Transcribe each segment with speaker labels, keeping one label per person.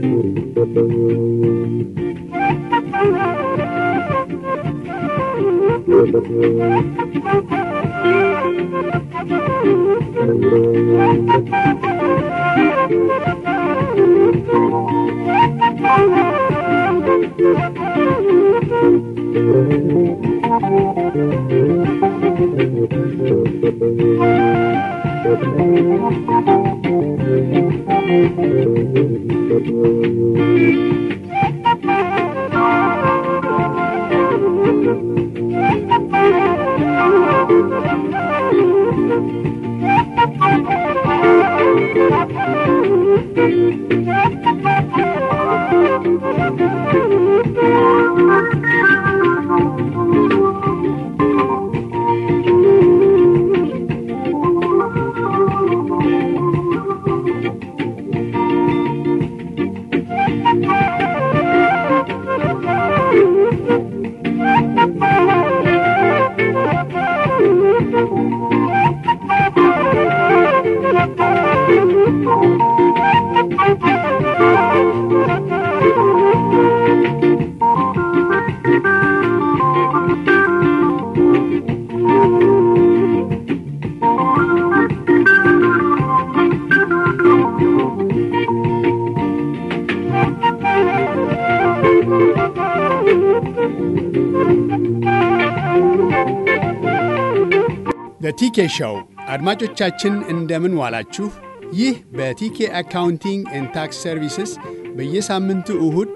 Speaker 1: The TK Show አድማጮቻችን እንደምን ዋላችሁ ይህ በቲኬ አካውንቲንግ ኤንድ ታክስ ሰርቪስስ በየሳምንቱ እሁድ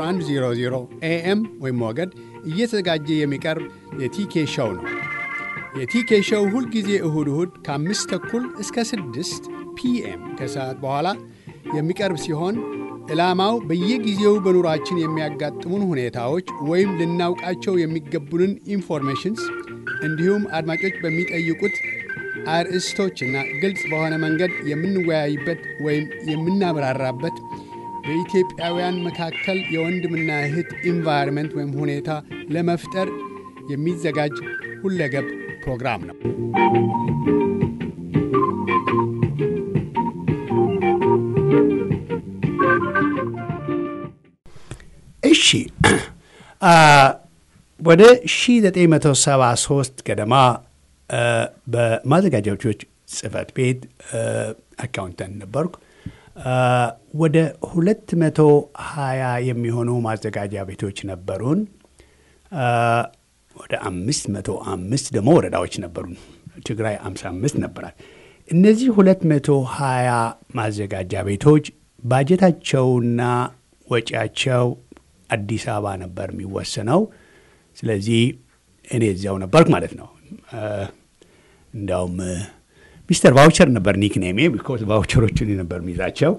Speaker 1: በ1100 AM ወይ ሞገድ እየተዘጋጀ የሚቀርብ የቲኬ ሾው ነው የቲኬ ሾው ሁሉ ጊዜ እሁድ ከ5 ተኩል እስከ 6 PM ከሰዓት በኋላ የሚቀርብ ሲሆን ዕላማው በየጊዜው በኑራችን የሚያጋጥሙን ሁኔታዎች ወይም ልናውቃቸው የሚገቡንን ኢንፎርሜሽንስ እንዲሁም አድማጮች በሚጠይቁት አርእስቶችና ግልጽ በሆነ መንገድ የምንወያይበት ወይም የምናብራራበት በኢትዮጵያውያን መካከል የወንድምና እህት ኢንቫይሮንመንት ወይም ሁኔታ ለመፍጠር የሚዘጋጅ ሁለገብ ፕሮግራም ነው። እሺ ወደ 1973 ገደማ በማዘጋጃዎች ጽፈት ቤት አካውንታንት ነበርኩ። ወደ 220 የሚሆኑ ማዘጋጃ ቤቶች ነበሩን። ወደ 505 ደግሞ ወረዳዎች ነበሩን። ትግራይ 55 ነበራል። እነዚህ 220 ማዘጋጃ ቤቶች ባጀታቸውና ወጪያቸው አዲስ አበባ ነበር የሚወሰነው። ስለዚህ እኔ እዚያው ነበርኩ ማለት ነው። እንዳውም ሚስተር ቫውቸር ነበር ኒክኔሜ because ቫውቸሮችን ነበር የሚይዛቸው።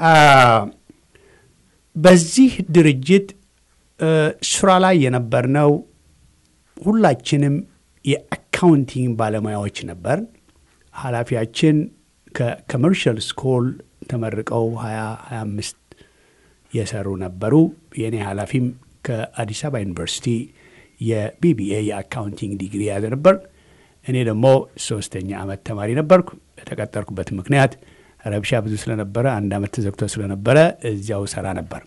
Speaker 1: በዚህ ድርጅት ስራ ላይ የነበርነው ሁላችንም የአካውንቲንግ ባለሙያዎች ነበር። ኃላፊያችን ከኮመርሻል ስኩል ተመርቀው 25 የሰሩ ነበሩ። የኔ ኃላፊም ከአዲስ አበባ ዩኒቨርሲቲ የቢቢኤ የአካውንቲንግ ዲግሪ ያዘ ነበር። እኔ ደግሞ 3ኛ ዓመት ተማሪ ነበርኩ። የተቀጠርኩበት ምክንያት ረብሻ ብዙ ስለነበረ አንድ ዓመት ተዘግቶ ስለነበረ እዚያው ሰራ ነበር።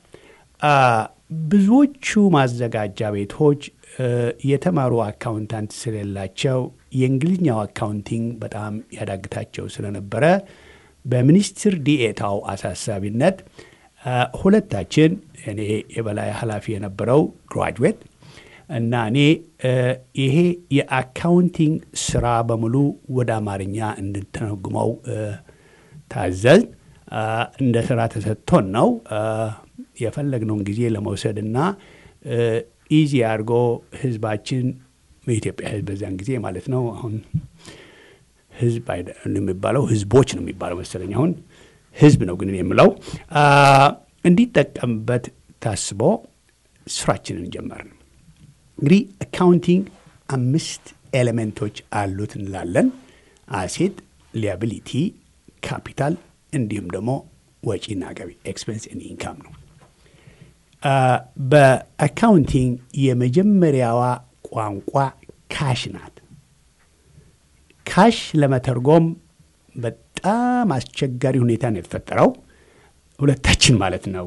Speaker 1: ብዙዎቹ ማዘጋጃ ቤቶች የተማሩ አካውንታንት ስለሌላቸው የእንግሊዝኛው አካውንቲንግ በጣም ያዳግታቸው ስለነበረ በሚኒስትር ዲኤታው አሳሳቢነት ሁለታችን እኔ የበላይ ኃላፊ የነበረው ግራጁዌት እና እኔ ይሄ የአካውንቲንግ ስራ በሙሉ ወደ አማርኛ እንድንተረጉመው ታዘዝ። እንደ ስራ ተሰጥቶን ነው የፈለግነውን ጊዜ ለመውሰድና ኢዚ አድርጎ ህዝባችን በኢትዮጵያ ህዝብ በዛን ጊዜ ማለት ነው። አሁን ህዝብ የሚባለው ህዝቦች ነው የሚባለው መሰለኝ። አሁን ህዝብ ነው ግን የምለው እንዲጠቀምበት ታስቦ ስራችንን ጀመርን። እንግዲህ አካውንቲንግ 5 ኤሌመንቶች አሉት እንላለን። አሴት፣ ሊያቢሊቲ፣ ካፒታል እንዲሁም ደግሞ ወጪና ገቢ ኤክስፔንስ ኤንድ ኢንካም ነው። በአካውንቲንግ የመጀመሪያዋ ቋንቋ ካሽ ናት። ካሽ ለመተርጎም በጣም አስቸጋሪ ሁኔታ ነው የተፈጠረው። ሁለታችን ማለት ነው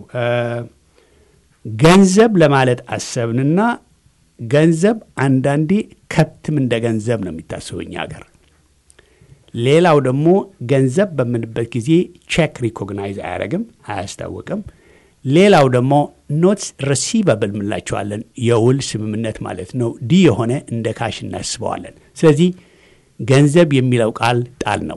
Speaker 1: ገንዘብ ለማለት አሰብንና ገንዘብ አንዳንዴ ከብትም እንደ ገንዘብ ነው የሚታሰበው እኛ ሀገር። ሌላው ደግሞ ገንዘብ በምንበት ጊዜ ቼክ ሪኮግናይዝ አያደርግም፣ አያስታውቅም። ሌላው ደግሞ ኖትስ ሪሲቨብል እንላቸዋለን፣ የውል ስምምነት ማለት ነው። ዲ የሆነ እንደ ካሽ እናስበዋለን። ስለዚህ ገንዘብ የሚለው ቃል ጣል ነው።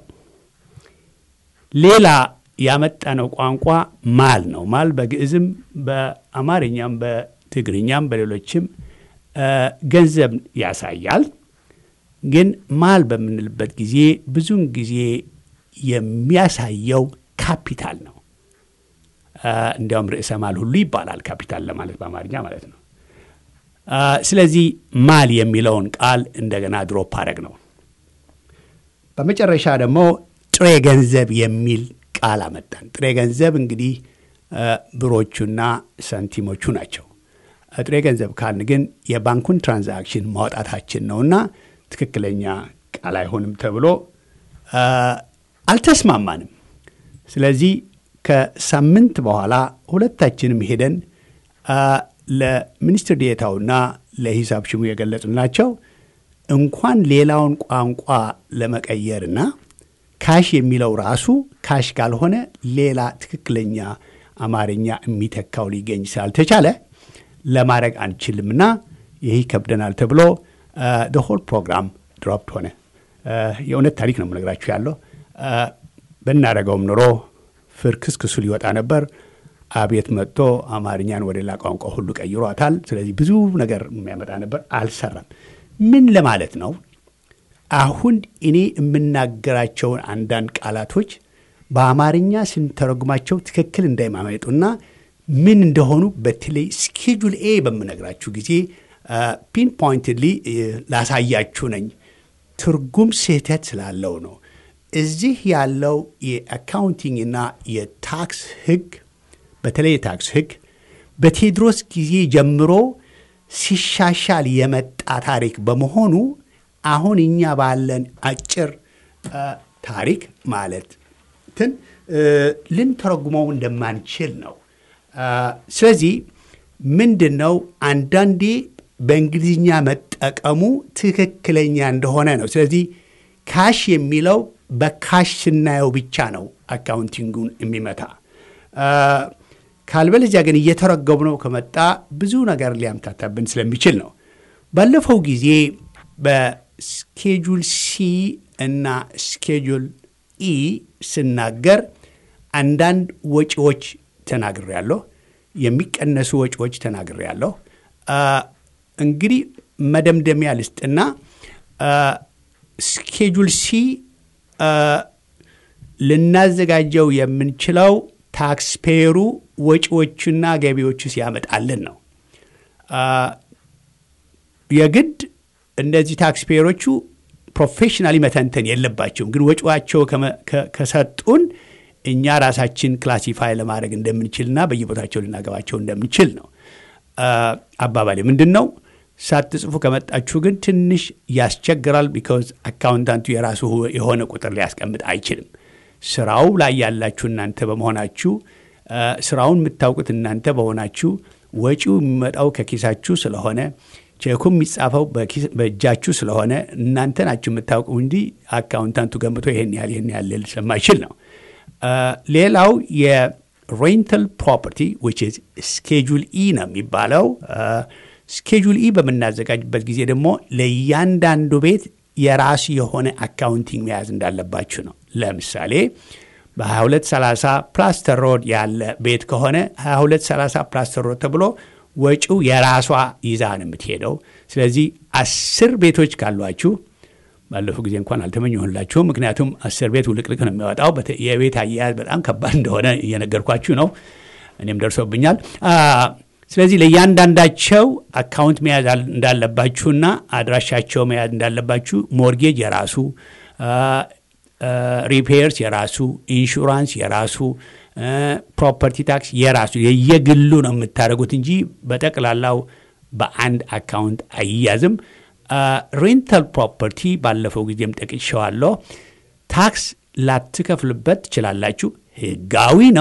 Speaker 1: ሌላ ያመጣነው ቋንቋ ማል ነው። ማል በግዕዝም በአማርኛም በትግርኛም በሌሎችም ገንዘብ ያሳያል። ግን ማል በምንልበት ጊዜ ብዙውን ጊዜ የሚያሳየው ካፒታል ነው። እንዲያውም ርዕሰ ማል ሁሉ ይባላል ካፒታል ለማለት በአማርኛ ማለት ነው። ስለዚህ ማል የሚለውን ቃል እንደገና ድሮፕ አደረግ ነው። በመጨረሻ ደግሞ ጥሬ ገንዘብ የሚል ቃል አመጣን። ጥሬ ገንዘብ እንግዲህ ብሮቹና ሳንቲሞቹ ናቸው። ጥሬ ገንዘብ ካልን ግን የባንኩን ትራንዛክሽን ማውጣታችን ነውና ትክክለኛ ቃል አይሆንም ተብሎ አልተስማማንም። ስለዚህ ከሳምንት በኋላ ሁለታችንም ሄደን ለሚኒስትር ዴኤታውና ለሂሳብ ሹሙ የገለጽናቸው እንኳን ሌላውን ቋንቋ ለመቀየርና ካሽ የሚለው ራሱ ካሽ ካልሆነ ሌላ ትክክለኛ አማርኛ የሚተካው ሊገኝ ስላልተቻለ ለማድረግ አንችልምና ይህ ይከብደናል ተብሎ the whole program dropped ሆነ። የእውነት ታሪክ ነው የምነግራችሁ ያለው። ብናደርገውም ኑሮ ፍርክስክሱ ሊወጣ ነበር። አቤት መጥቶ አማርኛን ወደ ሌላ ቋንቋ ሁሉ ቀይሯታል። ስለዚህ ብዙ ነገር የሚያመጣ ነበር፣ አልሰራም። ምን ለማለት ነው? አሁን እኔ የምናገራቸውን አንዳንድ ቃላቶች በአማርኛ ስንተረጉማቸው ትክክል እንዳይማመጡና ምን እንደሆኑ በተለይ ስኬጁል ኤ በምነግራችሁ ጊዜ ፒን ፖይንትሊ ላሳያችሁ ነኝ። ትርጉም ስህተት ስላለው ነው። እዚህ ያለው የአካውንቲንግ እና የታክስ ህግ፣ በተለይ የታክስ ህግ በቴዎድሮስ ጊዜ ጀምሮ ሲሻሻል የመጣ ታሪክ በመሆኑ አሁን እኛ ባለን አጭር ታሪክ ማለት ልንተረጉመው እንደማንችል ነው። ስለዚህ ምንድነው አንዳንዴ በእንግሊዝኛ መጠቀሙ ትክክለኛ እንደሆነ ነው። ስለዚህ ካሽ የሚለው በካሽ ስናየው ብቻ ነው አካውንቲንጉን የሚመታ። ካልበለዚያ ግን እየተረጎምነው ከመጣ ብዙ ነገር ሊያምታታብን ስለሚችል ነው። ባለፈው ጊዜ በስኬጁል ሲ እና ስኬጁል ኢ ስናገር አንዳንድ ወጪዎች ተናግሬያለሁ፣ የሚቀነሱ ወጪዎች ተናግሬያለሁ። እንግዲህ መደምደሚያ ልስጥና ስኬጁል ሲ ልናዘጋጀው የምንችለው ታክስ ፔየሩ ወጪዎቹና ገቢዎቹ ሲያመጣልን ነው። የግድ እንደዚህ ታክስ ፔየሮቹ ፕሮፌሽናሊ መተንተን የለባቸውም። ግን ወጪዋቸው ከሰጡን እኛ ራሳችን ክላሲፋይ ለማድረግ እንደምንችልና በየቦታቸው ልናገባቸው እንደምንችል ነው። አባባሌ ምንድን ነው? ሳትጽፉ ከመጣችሁ ግን ትንሽ ያስቸግራል። ቢካዝ አካውንታንቱ የራሱ የሆነ ቁጥር ሊያስቀምጥ አይችልም። ስራው ላይ ያላችሁ እናንተ በመሆናችሁ፣ ስራውን የምታውቁት እናንተ በሆናችሁ፣ ወጪው የሚመጣው ከኪሳችሁ ስለሆነ፣ ቼኩ የሚጻፈው በእጃችሁ ስለሆነ እናንተ ናችሁ የምታውቁ እንጂ አካውንታንቱ ገምቶ ይሄን ያህል ስለማይችል ነው። ሌላው የሬንታል ፕሮፐርቲ which is schedule E ነው የሚባለው። ስኬጁል ኢ በምናዘጋጅበት ጊዜ ደግሞ ለእያንዳንዱ ቤት የራሱ የሆነ አካውንቲንግ መያዝ እንዳለባችሁ ነው። ለምሳሌ በ2230 ፕላስተር ሮድ ያለ ቤት ከሆነ 2230 ፕላስተር ሮድ ተብሎ ወጪው የራሷ ይዛ ነው የምትሄደው። ስለዚህ 10 ቤቶች ካሏችሁ፣ ባለፈው ጊዜ እንኳን አልተመኘሁላችሁም፣ ምክንያቱም 10 ቤት ውልቅልቅ ነው የሚወጣው። የቤት አያያዝ በጣም ከባድ እንደሆነ እየነገርኳችሁ ነው፣ እኔም ደርሶብኛል። ስለዚህ ለእያንዳንዳቸው አካውንት መያዝ እንዳለባችሁና አድራሻቸው መያዝ እንዳለባችሁ፣ ሞርጌጅ የራሱ፣ ሪፔርስ የራሱ፣ ኢንሹራንስ የራሱ፣ ፕሮፐርቲ ታክስ የራሱ የየግሉ ነው የምታደርጉት እንጂ በጠቅላላው በአንድ አካውንት አይያዝም። ሬንታል ፕሮፐርቲ ባለፈው ጊዜም ጠቅሼዋለሁ። ታክስ ላትከፍሉበት ትችላላችሁ። ህጋዊ ነው።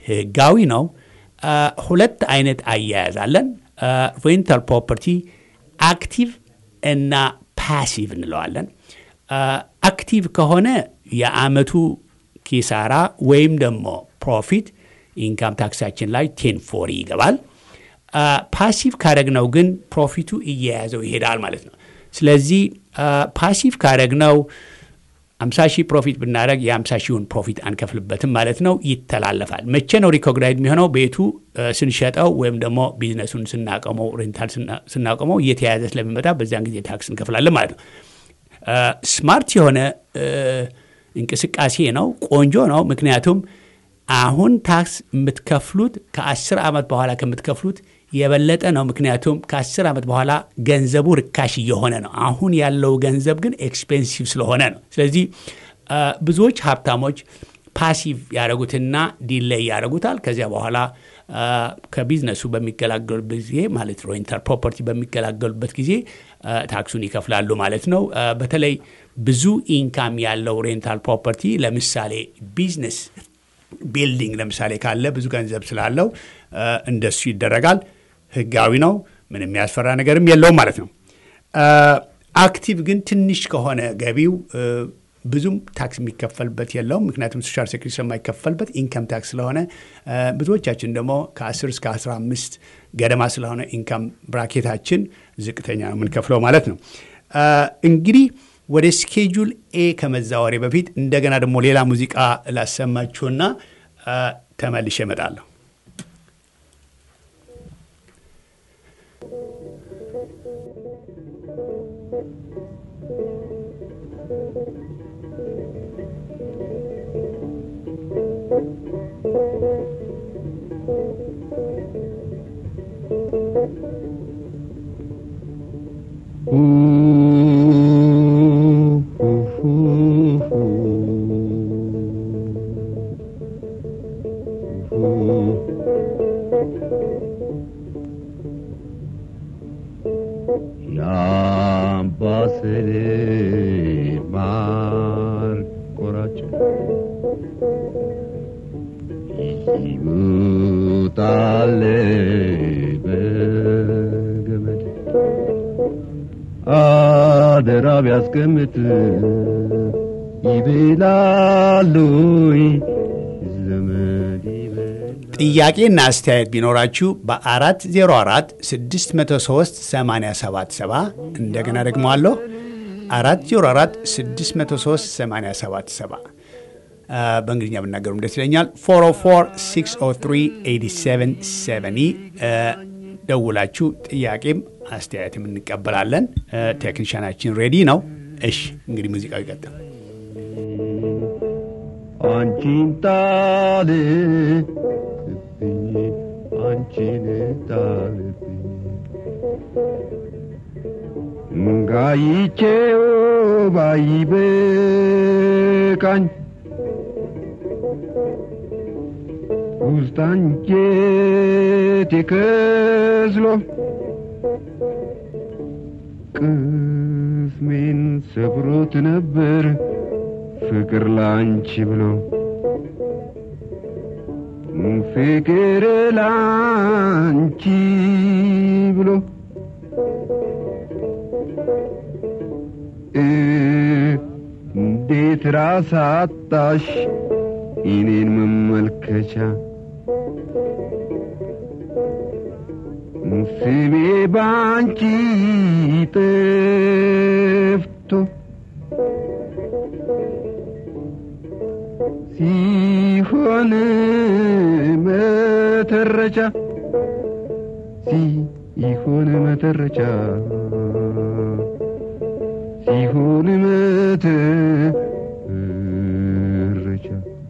Speaker 1: ህጋዊ ነው። ሁለት አይነት አያያዛለን። ሬንታል ፕሮፐርቲ አክቲቭ እና ፓሲቭ እንለዋለን። አክቲቭ ከሆነ የአመቱ ኪሳራ ወይም ደግሞ ፕሮፊት ኢንካም ታክሳችን ላይ 1040 ይገባል። ፓሲቭ ካረግነው ግን ፕሮፊቱ እየያዘው ይሄዳል ማለት ነው። ስለዚህ ፓሲቭ ካረግነው 50,000 ፕሮፊት ብናደረግ የ50,000 ፕሮፊት አንከፍልበትም ማለት ነው። ይተላለፋል። መቼ ነው ሪኮግናይዝ የሚሆነው? ቤቱ ስንሸጠው ወይም ደግሞ ቢዝነሱን ስናቆመው፣ ሬንታል ስናቆመው እየተያዘ ስለሚመጣ በዚያን ጊዜ ታክስ እንከፍላለን ማለት ነው። ስማርት የሆነ እንቅስቃሴ ነው። ቆንጆ ነው። ምክንያቱም አሁን ታክስ የምትከፍሉት ከ10 ዓመት በኋላ ከምትከፍሉት የበለጠ ነው። ምክንያቱም ከ10 ዓመት በኋላ ገንዘቡ ርካሽ እየሆነ ነው። አሁን ያለው ገንዘብ ግን ኤክስፔንሲቭ ስለሆነ ነው። ስለዚህ ብዙዎች ሀብታሞች ፓሲቭ ያደረጉትና ዲሌይ ያደረጉታል። ከዚያ በኋላ ከቢዝነሱ በሚገላገሉበት ጊዜ ማለት ሬንታል ፕሮፐርቲ በሚገላገሉበት ጊዜ ታክሱን ይከፍላሉ ማለት ነው። በተለይ ብዙ ኢንካም ያለው ሬንታል ፕሮፐርቲ ለምሳሌ ቢዝነስ ቢልዲንግ ለምሳሌ ካለ ብዙ ገንዘብ ስላለው እንደሱ ይደረጋል። ህጋዊ ነው። ምንም የሚያስፈራ ነገርም የለውም ማለት ነው። አክቲቭ ግን ትንሽ ከሆነ ገቢው ብዙም ታክስ የሚከፈልበት የለውም። ምክንያቱም ሶሻል ሴኩሪቲ ስለማይከፈልበት ኢንካም ታክስ ስለሆነ ብዙዎቻችን ደግሞ ከ10 እስከ 15 ገደማ ስለሆነ ኢንካም ብራኬታችን ዝቅተኛ ነው የምንከፍለው ማለት ነው። እንግዲህ ወደ ስኬጁል ኤ ከመዛወሬ በፊት እንደገና ደግሞ ሌላ ሙዚቃ ላሰማችሁና ተመልሼ እመጣለሁ።
Speaker 2: አደራብ ያስቀምጥ ይብላሉ ዘመድ
Speaker 1: ጥያቄና አስተያየት ቢኖራችሁ በ404-603-877 እንደገና ደግሞ አለው 404-603-877 በእንግሊዝኛ ብናገሩም ደስ ይለኛል። 404-603-8770 ደውላችሁ ጥያቄም አስተያየትም እንቀበላለን። ቴክኒሻናችን ሬዲ ነው። እሺ እንግዲህ ሙዚቃው ይቀጥል።
Speaker 2: አንቺን ጣልብኝ አንቺን ጣልብኝ ጋይቼው ባይበቃኝ ውስጥ አንጀቴ ከዝሎ ቅስሜን ሰብሮት ነበር ፍቅር ላንቺ ብሎ ፍቅር ላንቺ ብሎ እንዴት ራስ አጣሽ እኔን መመልከቻ ስሜ ባንቺ ጠፍቶ ሲሆን መተረቻ ሲሆን መተረቻ ሲሆን መተረቻ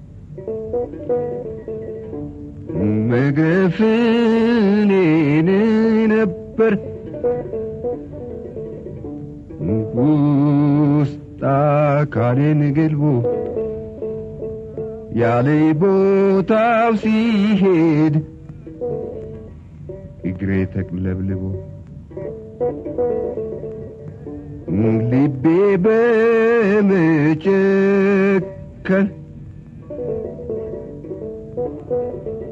Speaker 2: መገፍኔን ነበር ውስጥ አካሌን ገልቦ ያለ ቦታው ሲሄድ እግሬ ተቅለብልቦ ልቤ በመጨከን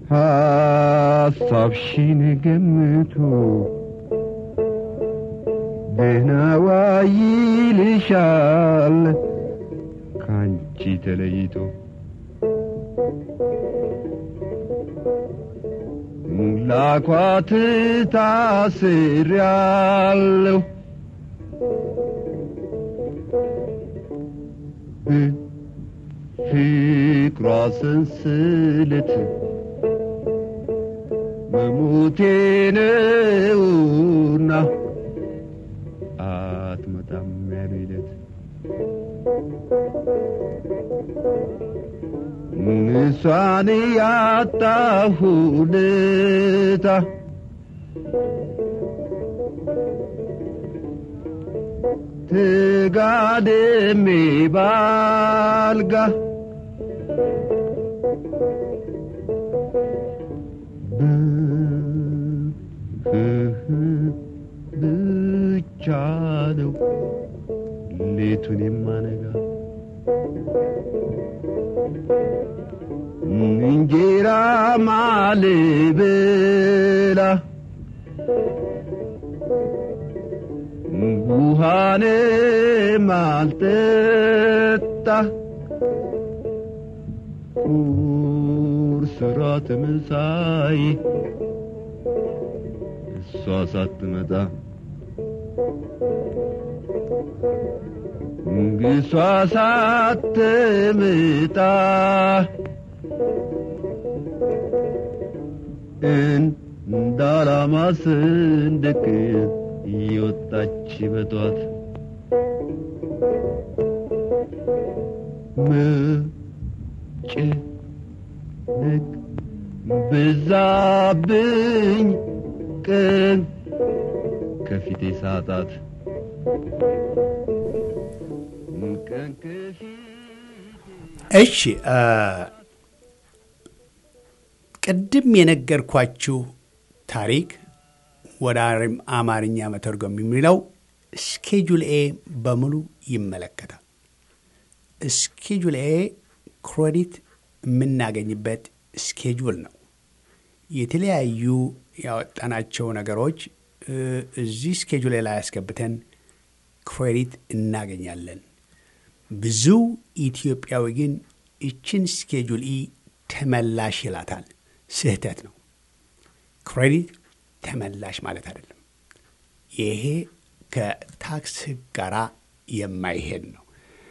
Speaker 2: ሐሳብሽን ገምቶ ደህና ዋይልሻል ካንቺ ተለይቶ ላኳት ታስሬያለሁ ፍቅሯ ሰንሰለት መሞቴ ነውና አትመጣም ያሉለት እሷን ያጣሁልታ ተጋድሜ ባልጋ ብቻ ነው ሌቱን የማነጋ እንጀራ ማልበላ ውሃኔ ማልጠጣ ቁርስ ራት ምሳይ እሷ ሳትመጣ እሷ ሳትመጣ እንዳላማ ሰንደቅ የወጣች በጧት መጨነቅ በዛብኝ ቀን ከፊቴ ሳጣት ቀን ከፊቴ
Speaker 1: እሺ ቅድም የነገርኳችሁ ታሪክ ወደ አማርኛ መተርጎም የሚለው ስኬጁል ኤ በሙሉ ይመለከታል። ስኬጁል ኤ ክሬዲት የምናገኝበት ስኬጁል ነው። የተለያዩ ያወጣናቸው ነገሮች እዚህ ስኬጁል ላይ ያስገብተን ክሬዲት እናገኛለን። ብዙ ኢትዮጵያዊ ግን እችን ስኬጁል ኢ ተመላሽ ይላታል። ስህተት ነው። ክሬዲት ተመላሽ ማለት አይደለም። ይሄ ከታክስ ሕግ ጋር የማይሄድ ነው።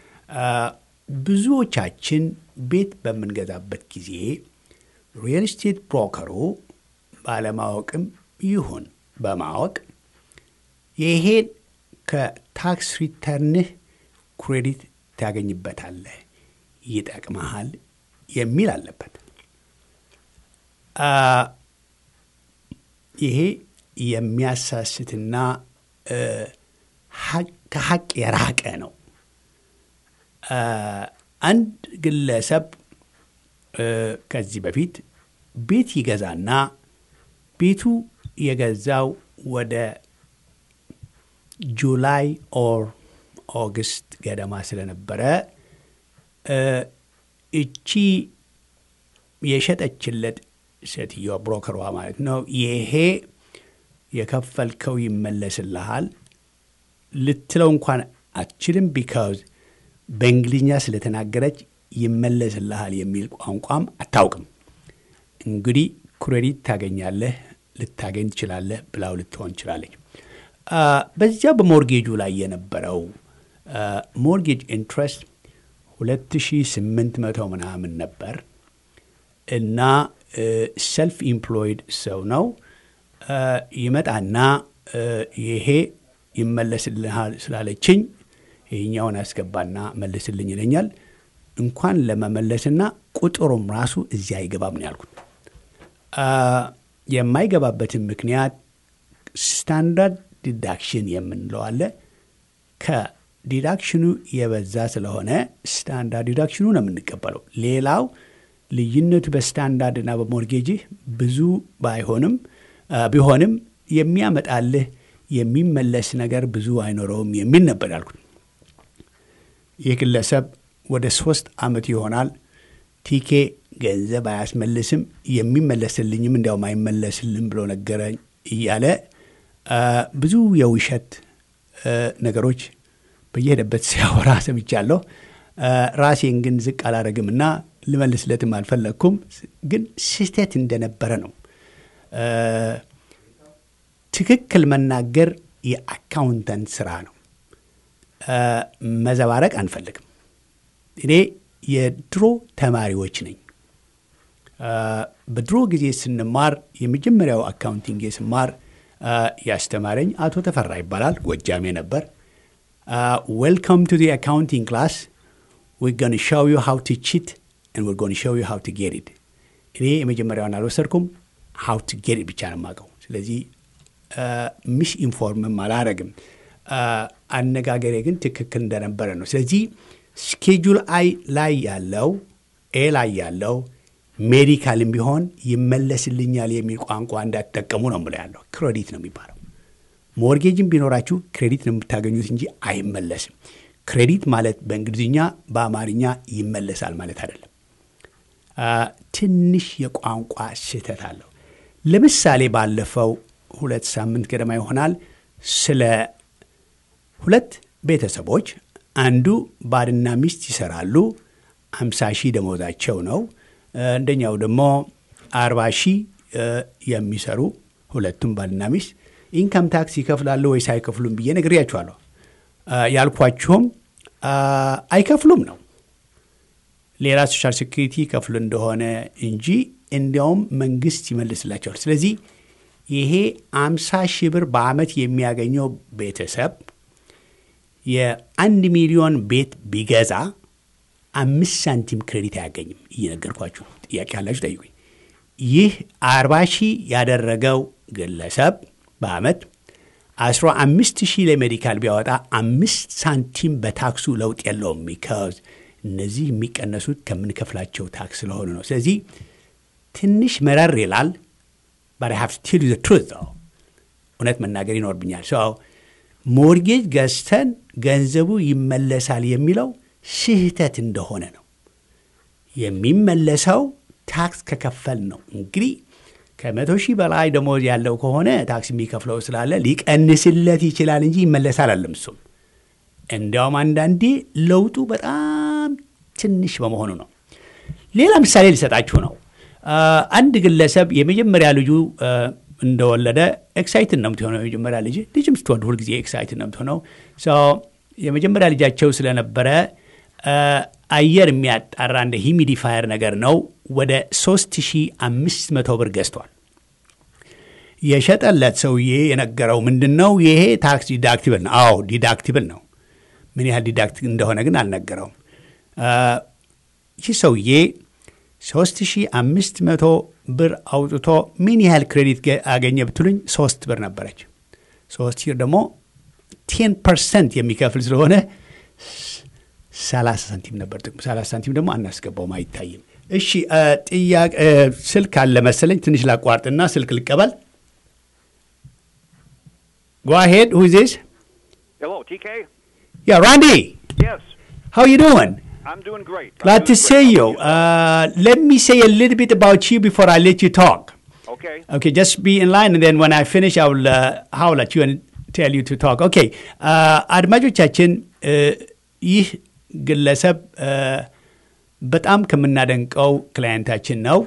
Speaker 1: ብዙዎቻችን ቤት በምንገዛበት ጊዜ ሪል ስቴት ብሮከሩ ባለማወቅም ይሁን በማወቅ ይሄን ከታክስ ሪተርንህ ክሬዲት ታገኝበታለህ፣ ይጠቅመሃል የሚል አለበት። ይሄ የሚያሳስትና ከሐቅ የራቀ ነው። አንድ ግለሰብ ከዚህ በፊት ቤት ይገዛና ቤቱ የገዛው ወደ ጁላይ ኦር ኦገስት ገደማ ስለነበረ እቺ የሸጠችለት ሴትዮዋ ብሮከሯ ማለት ነው ይሄ የከፈልከው ይመለስልሃል ልትለው እንኳን አትችልም። ቢካውዝ በእንግሊዝኛ ስለተናገረች ይመለስልሃል የሚል ቋንቋም አታውቅም። እንግዲህ ክሬዲት ታገኛለህ፣ ልታገኝ ትችላለህ ብላው ልትሆን ትችላለች። በዚያ በሞርጌጁ ላይ የነበረው ሞርጌጅ ኢንትረስት 2800 ምናምን ነበር እና ሰልፍ ኢምፕሎይድ ሰው ነው። ይመጣና ይሄ ይመለስልሃል ስላለችኝ ይሄኛውን አስገባና መልስልኝ ይለኛል። እንኳን ለመመለስና ቁጥሩም ራሱ እዚያ አይገባም ነው ያልኩት። የማይገባበትን ምክንያት ስታንዳርድ ዲዳክሽን የምንለው አለ። ከዲዳክሽኑ የበዛ ስለሆነ ስታንዳርድ ዲዳክሽኑ ነው የምንቀበለው። ሌላው ልዩነቱ በስታንዳርድና በሞርጌጅህ ብዙ ቢሆንም የሚያመጣልህ የሚመለስ ነገር ብዙ አይኖረውም የሚል ነበር ያልኩት። ይህ ግለሰብ ወደ 3 ዓመት ይሆናል ቲኬ ገንዘብ አያስመልስም፣ የሚመለስልኝም እንዲያውም አይመለስልም ብሎ ነገረኝ እያለ ብዙ የውሸት ነገሮች በየሄደበት ሲያወራ ሰምቻለሁ። ራሴን ግን ዝቅ አላረግምና ልመልስለትም አልፈለግኩም። ግን ስህተት እንደነበረ ነው። ትክክል መናገር የአካውንታንት ስራ ነው። መዘባረቅ አንፈልግም። እኔ የድሮ ተማሪዎች ነኝ። በድሮ ጊዜ ስንማር የመጀመሪያው አካውንቲንግ ስማር ያስተማረኝ አቶ ተፈራ ይባላል። ጎጃሜ ነበር። ዌልካም ቱ ዲ አካውንቲንግ ክላስ we're going to show you how to cheat and we're going to show you how to get it። እኔ የመጀመሪያውን አልወሰድኩም። how to get it ብቻ ነው የማውቀው። ስለዚህ ሚስ ኢንፎርምም አላረግም። አነጋገሬ ግን ትክክል እንደነበረ ነው። ስለዚህ ስኬጁል አይ ላይ ያለው ኤ ላይ ያለው ሜዲካልም ቢሆን ይመለስልኛል የሚል ቋንቋ እንዳትጠቀሙ ነው የምለው ያለው። ክሬዲት ነው የሚባለው። ሞርጌጅም ቢኖራችሁ ክሬዲት ነው የምታገኙት እንጂ አይመለስም። ክሬዲት ማለት በእንግሊዝኛ በአማርኛ ይመለሳል ማለት አይደለም። ትንሽ የቋንቋ ስህተት አለው። ለምሳሌ ባለፈው 2 ሳምንት ገደማ ይሆናል ስለ 2 ቤተሰቦች አንዱ ባልና ሚስት ይሰራሉ። 50,000 ደሞዛቸው ነው። አንደኛው ደግሞ 40,000 የሚሰሩ ሁለቱም ባልና ሚስት ኢንካም ታክስ ይከፍላሉ ወይስ አይከፍሉም ብዬ ነግሬያችኋለሁ። ያልኳችሁም አይከፍሉም ነው። ሌላ ሶሻል ሴኩሪቲ ከፍሉ እንደሆነ እንጂ እንዲያውም መንግስት ይመልስላቸዋል። ስለዚህ ይሄ 50,000 ብር በአመት የሚያገኘው ቤተሰብ የ1 ሚሊዮን ቤት ቢገዛ 5 ሳንቲም ክሬዲት አያገኝም። እየነገርኳችሁ ጥያቄ ያላችሁ ጠይቁኝ። ይህ 40,000 ያደረገው ግለሰብ በአመት 15,000 ለሜዲካል ቢያወጣ 5 ሳንቲም በታክሱ ለውጥ የለውም። because እነዚህ የሚቀነሱት ከምንከፍላቸው ታክስ ስለሆኑ ነው። ስለዚህ ትንሽ መረር ይላል። but I have to tell you the truth though። እውነት መናገር ይኖርብኛል። so ሞርጌጅ ገዝተን ገንዘቡ ይመለሳል የሚለው ስህተት እንደሆነ ነው። የሚመለሰው ታክስ ከከፈል ነው። እንግዲህ ከ100,000 በላይ ደሞዝ ያለው ከሆነ ታክስ የሚከፍለው ስላለ ሊቀንስለት ይችላል እንጂ ይመለሳል አይደለም። እሱም እንዲያውም አንዳንዴ ለውጡ በጣም ትንሽ በመሆኑ ነው። ሌላ ምሳሌ ሊሰጣችሁ ነው። አንድ ግለሰብ የመጀመሪያ ልጁ እንደወለደ ኤክሳይትድ ነው የምትሆነው። የመጀመሪያ ልጅም ስትወልድ ሁልጊዜ ኤክሳይትድ ነው የምትሆነው። የመጀመሪያ ልጃቸው ስለነበረ አየር የሚያጣራ እንደ ሂሚዲፋየር ነገር ነው ወደ 3,500 ብር ገዝቷል። የሸጠለት ሰውዬ የነገረው ምንድነው? ይሄ ታክስ ዲዳክቲብል ነው። አዎ ዲዳክቲብል ነው። ምን ያህል ዲዳክት እንደሆነ ግን አልነገረውም። ይህ ሰውዬ 3,500 ብር አውጥቶ ምን ያህል ክሬዲት አገኘ ብትሉኝ 3 ብር ነበረች። 3 ብር ደግሞ 10% የሚከፍል ስለሆነ 30 ሳንቲም ነበር ጥቅሙ። 30 ሳንቲም ደግሞ አናስገባውም፣ አይታይም። እሺ ጥያቄ ስልክ አለ መሰለኝ። ትንሽ ላቋርጥና ስልክ ልቀበል። Go ahead. Who is this?
Speaker 3: Hello, TK?
Speaker 1: Yeah, Randy.
Speaker 3: Yes.
Speaker 1: How you doing?
Speaker 3: I'm doing great.
Speaker 1: Glad to see you. Let me say a little bit about you before I let you talk.
Speaker 3: Okay.
Speaker 1: Okay, just be in line, and then when I finish, I will howl at you and tell you to talk. Okay. አድማጮቻችን ይህ ግለሰብ በጣም ከምናደንቀው ክላይንታችን ነው።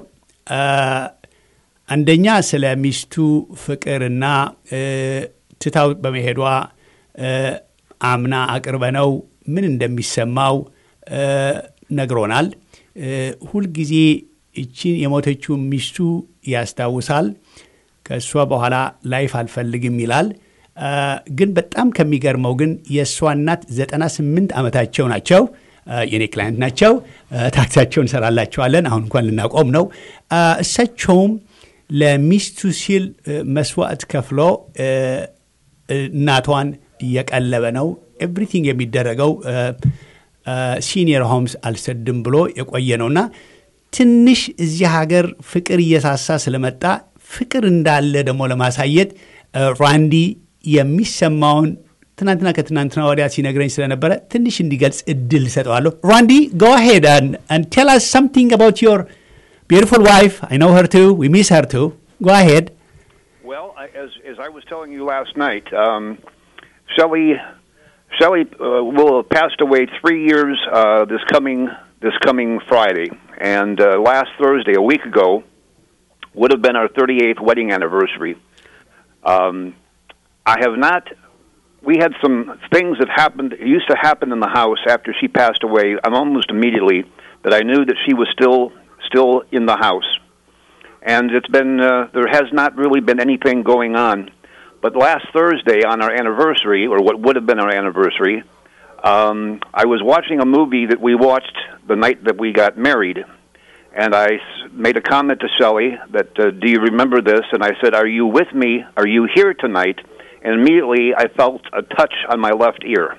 Speaker 1: አንደኛ ስለ ሚስቱ ፍቅርና ትታው በመሄዷ አምና አቅርበነው ምን እንደሚሰማው ነግሮናል። ሁልጊዜ እቺን የሞተችው ሚስቱ ያስታውሳል። ከሷ በኋላ ላይፍ አልፈልግም ይላል። ግን በጣም ከሚገርመው ግን የሷ እናት 98 ዓመታቸው ናቸው። የኔ ክላይንት ናቸው። ታክሳቸውን እንሰራላቸዋለን። አሁን እንኳን ልናቆም ነው። እሳቸውም ለሚስቱ ሲል መስዋዕት ከፍሎ እናቷን እየቀለበ ነው። ኤቭሪቲንግ የሚደረገው ሲኒየር ሆምስ አልሰድም ብሎ የቆየ ነውና ትንሽ እዚህ ሀገር ፍቅር እየሳሳ ስለመጣ ፍቅር እንዳለ ደግሞ ለማሳየት ራንዲ የሚሰማውን ትናንትና ከትናንትና ወዲያ ሲነግረኝ ስለነበረ ትንሽ እንዲገልጽ እድል ሰጠዋለሁ። ራንዲ, go ahead and tell us something about your beautiful wife. I know her too. We miss her too. Go ahead.
Speaker 3: Well, as I was telling you last night, Shelley will have passed away 3 years this coming Friday, and last Thursday, a week ago, would have been our 38th wedding anniversary. We had some things that happened, used to happen in the house after she passed away, almost immediately, that I knew that she was still in the house. And it's been, there has not really been anything going on. But last Thursday on our anniversary, or what would have been our anniversary, I was watching a movie that we watched the night that we got married. And I made a comment to Shelley that, do you remember this? And I said, are you with me? Are you here tonight? And immediately I felt a touch on my left ear.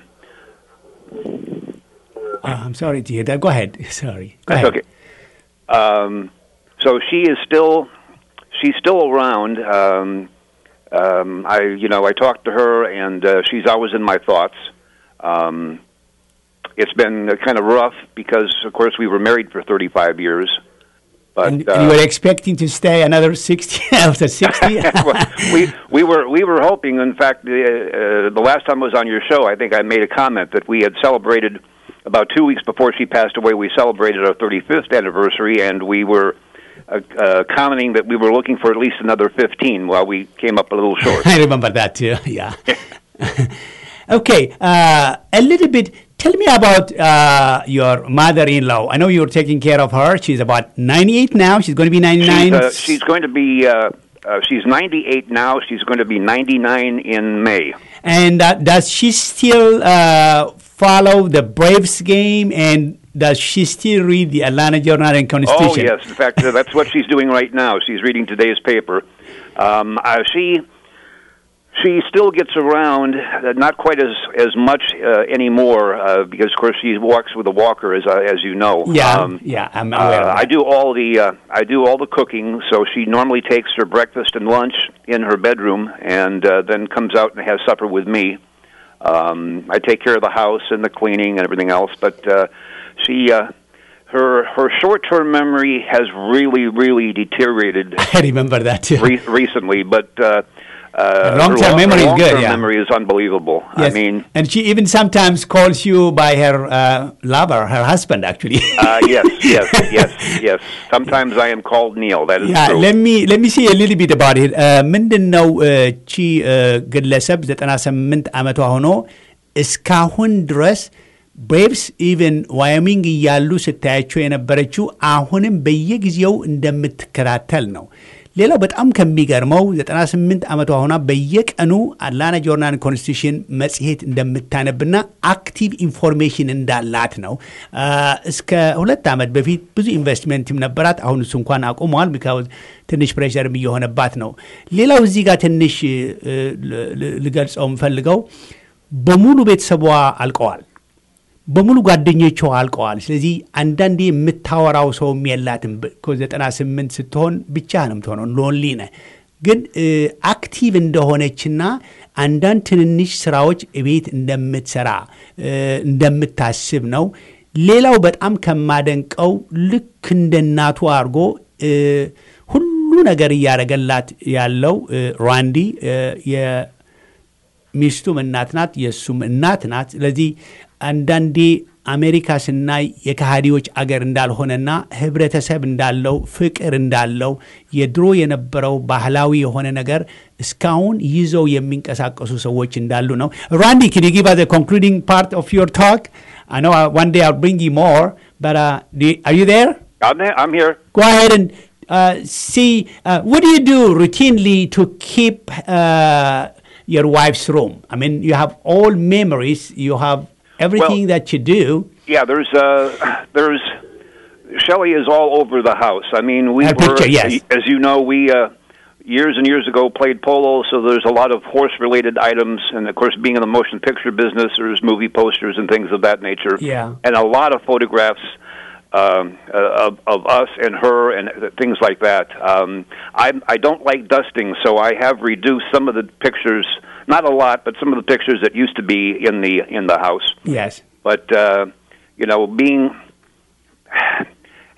Speaker 1: I'm sorry to hear that. Go ahead. Sorry. Go
Speaker 3: That's
Speaker 1: ahead.
Speaker 3: okay. So she's still around. I talked to her, and she's always in my thoughts. It's been kind of rough because, of course, we were married for 35 years. But
Speaker 1: and you were expecting to stay another 60 after 60?
Speaker 3: well, we were hoping. In fact, the last time I was on your show, I think I made a comment that we had celebrated about 2 weeks before she passed away. We celebrated our 35th anniversary, and we were commenting that we were looking for at least another 15. While we came up a little short.
Speaker 1: I remember that too. Yeah. Okay, a little bit. Tell me about your mother-in-law. I know you're taking care of her. She's about 98 now. She's going to be 99.
Speaker 3: She's going to be. She's 98 now. She's going to be 99 in May.
Speaker 1: And does she still follow the Braves game? And does she still read the Atlanta Journal and Constitution?
Speaker 3: Oh yes. In fact, that's what she's doing right now. She's reading today's paper. She still gets around, not quite as much anymore, because of course she walks with a walker, as you know.
Speaker 1: Yeah, I'm aware of that.
Speaker 3: I do all the cooking. So she normally takes her breakfast and lunch in her bedroom, and then comes out and has supper with me. I take care of the house and the cleaning and everything else. But her short-term memory has really deteriorated.
Speaker 1: I remember that too.
Speaker 3: Recently, but.
Speaker 1: Long-term memory is good.
Speaker 3: Long-term memory is unbelievable.
Speaker 1: Yes.
Speaker 3: I mean,
Speaker 1: and she even sometimes calls you by her lover, her husband, actually.
Speaker 3: yes. Sometimes I am called Neil. That is true.
Speaker 1: Let me see a little bit about it. ምንድነው እቺ ግለሰብ 98 ዓመቷ ሆኖ እስካሁን ድረስ ብሬቭስ ኢቨን ዋዮሚንግ እያሉ ስታያቸው የነበረችው አሁንም በየጊዜው እንደምትከታተል ነው። ሌላው በጣም ከሚገርመው 98 ዓመቷ ሆና በየቀኑ አትላንታ ጆርናል ኮንስቲቱሽን መጽሔት እንደምታነብና አክቲቭ ኢንፎርሜሽን እንዳላት ነው። እስከ 2 ዓመት በፊት ብዙ ኢንቨስትመንትም ነበራት። አሁን እሱ እንኳን አቁሟል because ትንሽ ፕሬሸርም እየሆነባት ነው። ሌላው እዚህ ጋር ትንሽ ልገልጸው የምፈልገው በሙሉ ቤተሰቧ አልቀዋል። በሙሉ ጓደኞቿ አልቀዋል። ስለዚህ አንዳንዴ የምታወራው ሰውም የላትም። 98 ስትሆን ብቻህንም ትሆነው ሎንሊ ነህ። ግን አክቲቭ እንደሆነችና አንዳንድ ትንንሽ ስራዎች ቤት እንደምትሰራ እንደምታስብ ነው። ሌላው በጣም ከማደንቀው ልክ እንደ እናቱ አድርጎ ሁሉ ነገር እያደረገላት ያለው ራንዲ የሚስቱም እናት ናት፣ የእሱም እናት ናት። ስለዚህ አንዳንዴ አሜሪካ ስናይ የካሃዲዎች አገር እንዳልሆነና ህብረተሰብ እንዳለው ፍቅር እንዳለው የድሮ የነበረው ባህላዊ የሆነ ነገር እስካሁን ይዘው የሚንቀሳቀሱ ሰዎች እንዳሉ ነው። Randy, can you give us the concluding part of your talk? I know one day I'll bring you more, but are you there?
Speaker 3: I'm here.
Speaker 1: Go ahead and see, what do you do routinely to keep your wife's room? I mean, you have all memories, you have everything that you do.
Speaker 3: Yeah, there's Shelley is all over the house. I mean, as you know, we years and years ago played polo, so there's a lot of horse-related items, and of course, being in the motion picture business, there's movie posters and things of that nature.
Speaker 1: Yeah,
Speaker 3: and a lot of photographs of us and her and things like that. I don't like dusting, so I have reduced some of the pictures. Not a lot, but some of the pictures that used to be in the house.
Speaker 1: Yes.
Speaker 3: But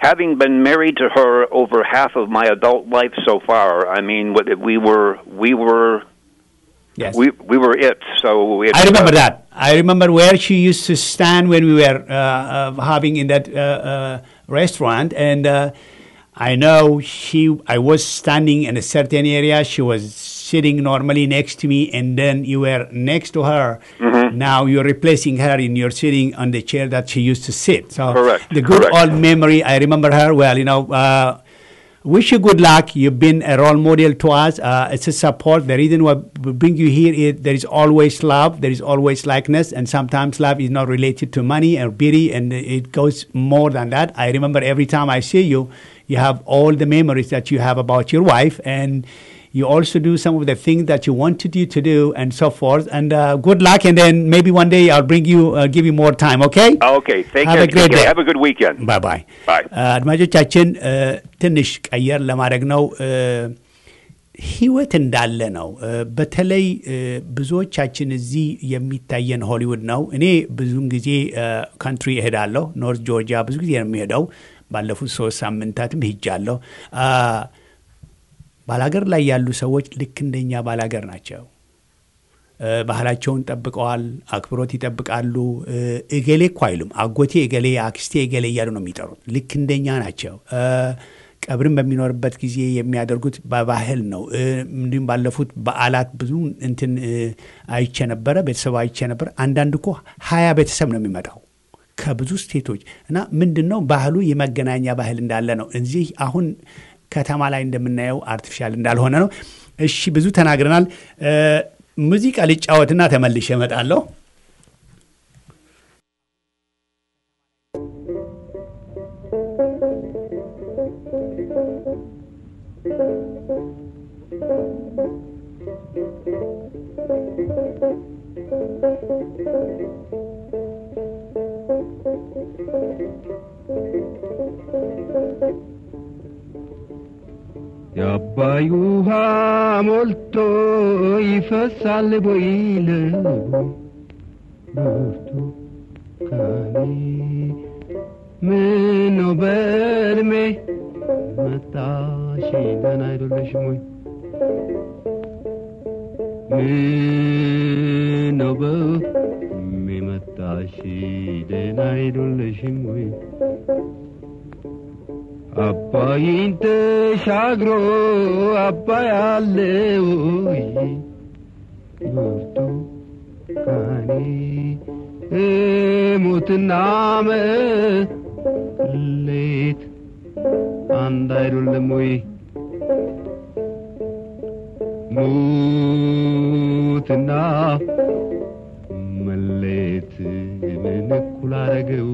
Speaker 3: having been married to her over half of my adult life so far, I mean, we were.
Speaker 1: Yes.
Speaker 3: We were it. So
Speaker 1: I remember that. I remember where she used to stand when we were having in that restaurant, and I know I was standing in a certain area. She was sitting normally next to me, and then you were next to her.
Speaker 3: Mm-hmm.
Speaker 1: Now you're replacing her, and you're sitting on the chair that she used to sit. So
Speaker 3: correct.
Speaker 1: The good
Speaker 3: correct.
Speaker 1: old memory. I remember her well. Wish you good luck. You've been a role model to us. It's a support. The reason why we bring you here is there is always love. There is always likeness. And sometimes love is not related to money or beauty, and it goes more than that. I remember every time I see you, you have all the memories that you have about your wife, and you also do some of the things that you wanted you to do, and so forth. And good luck, and then maybe one day I'll bring you, give you more time, okay?
Speaker 3: Okay, thank
Speaker 1: Have
Speaker 3: you.
Speaker 1: a great day.
Speaker 3: Have a good weekend.
Speaker 1: Bye-bye.
Speaker 3: Bye.
Speaker 1: አድማጮቻችን ትንሽ ቀየር ለማድረግ ነው። ህይወት እንዳለ ነው። በተለይ ብዙዎቻችን እዚህ የሚታየን ሆሊውድ ነው። እኔ ብዙውን ጊዜ ካንትሪ እሄዳለሁ። ኖርት ጆርጂያ ብዙ ጊዜ ነው የሚሄደው። ባለፉት 3 ሳምንታትም ሄጃለሁ። ባላገር ላይ ያሉ ሰዎች ልክ እንደኛ ባላገር ናቸው። ባህላቸውን ጠብቀዋል፣ አክብሮት ይጠብቃሉ። እገሌ እኮ አይሉም። አጎቴ እገሌ፣ አክስቴ እገሌ እያሉ ነው የሚጠሩት። ልክ እንደኛ ናቸው። ቀብርን በሚኖርበት ጊዜ የሚያደርጉት በባህል ነው። እንዲሁም ባለፉት በዓላት ብዙ እንትን አይቼ ነበረ፣ ቤተሰብ አይቼ ነበር። አንዳንድ እኮ 20 ቤተሰብ ነው የሚመጣው ከብዙ ስቴቶች እና ምንድነው ባህሉ የመገናኛ ባህል እንዳለ ነው። እዚህ አሁን ከተማ ላይ እንደምናየው አርቲፊሻል እንዳልሆነ ነው። እሺ ብዙ ተናግረናል። ሙዚቃ ልጫወትና ተመልሼ እመጣለሁ።
Speaker 2: የአባይ ውሃ ሞልቶ ይፈሳል ቦይለው ብርቱካኔ ምነው በዕድሜ መጣሽ ደህና አይደለሽም ወይ ምነው በዕድሜ መጣሽ ደህና አይደለሽም ወይ አባይን ተሻግሮ አባይ አለ ወይ ብርቱካኔ ሞትና መሌት አንድ አይደለም ወይ ሞትና መሌት ምን እኩል አደረገው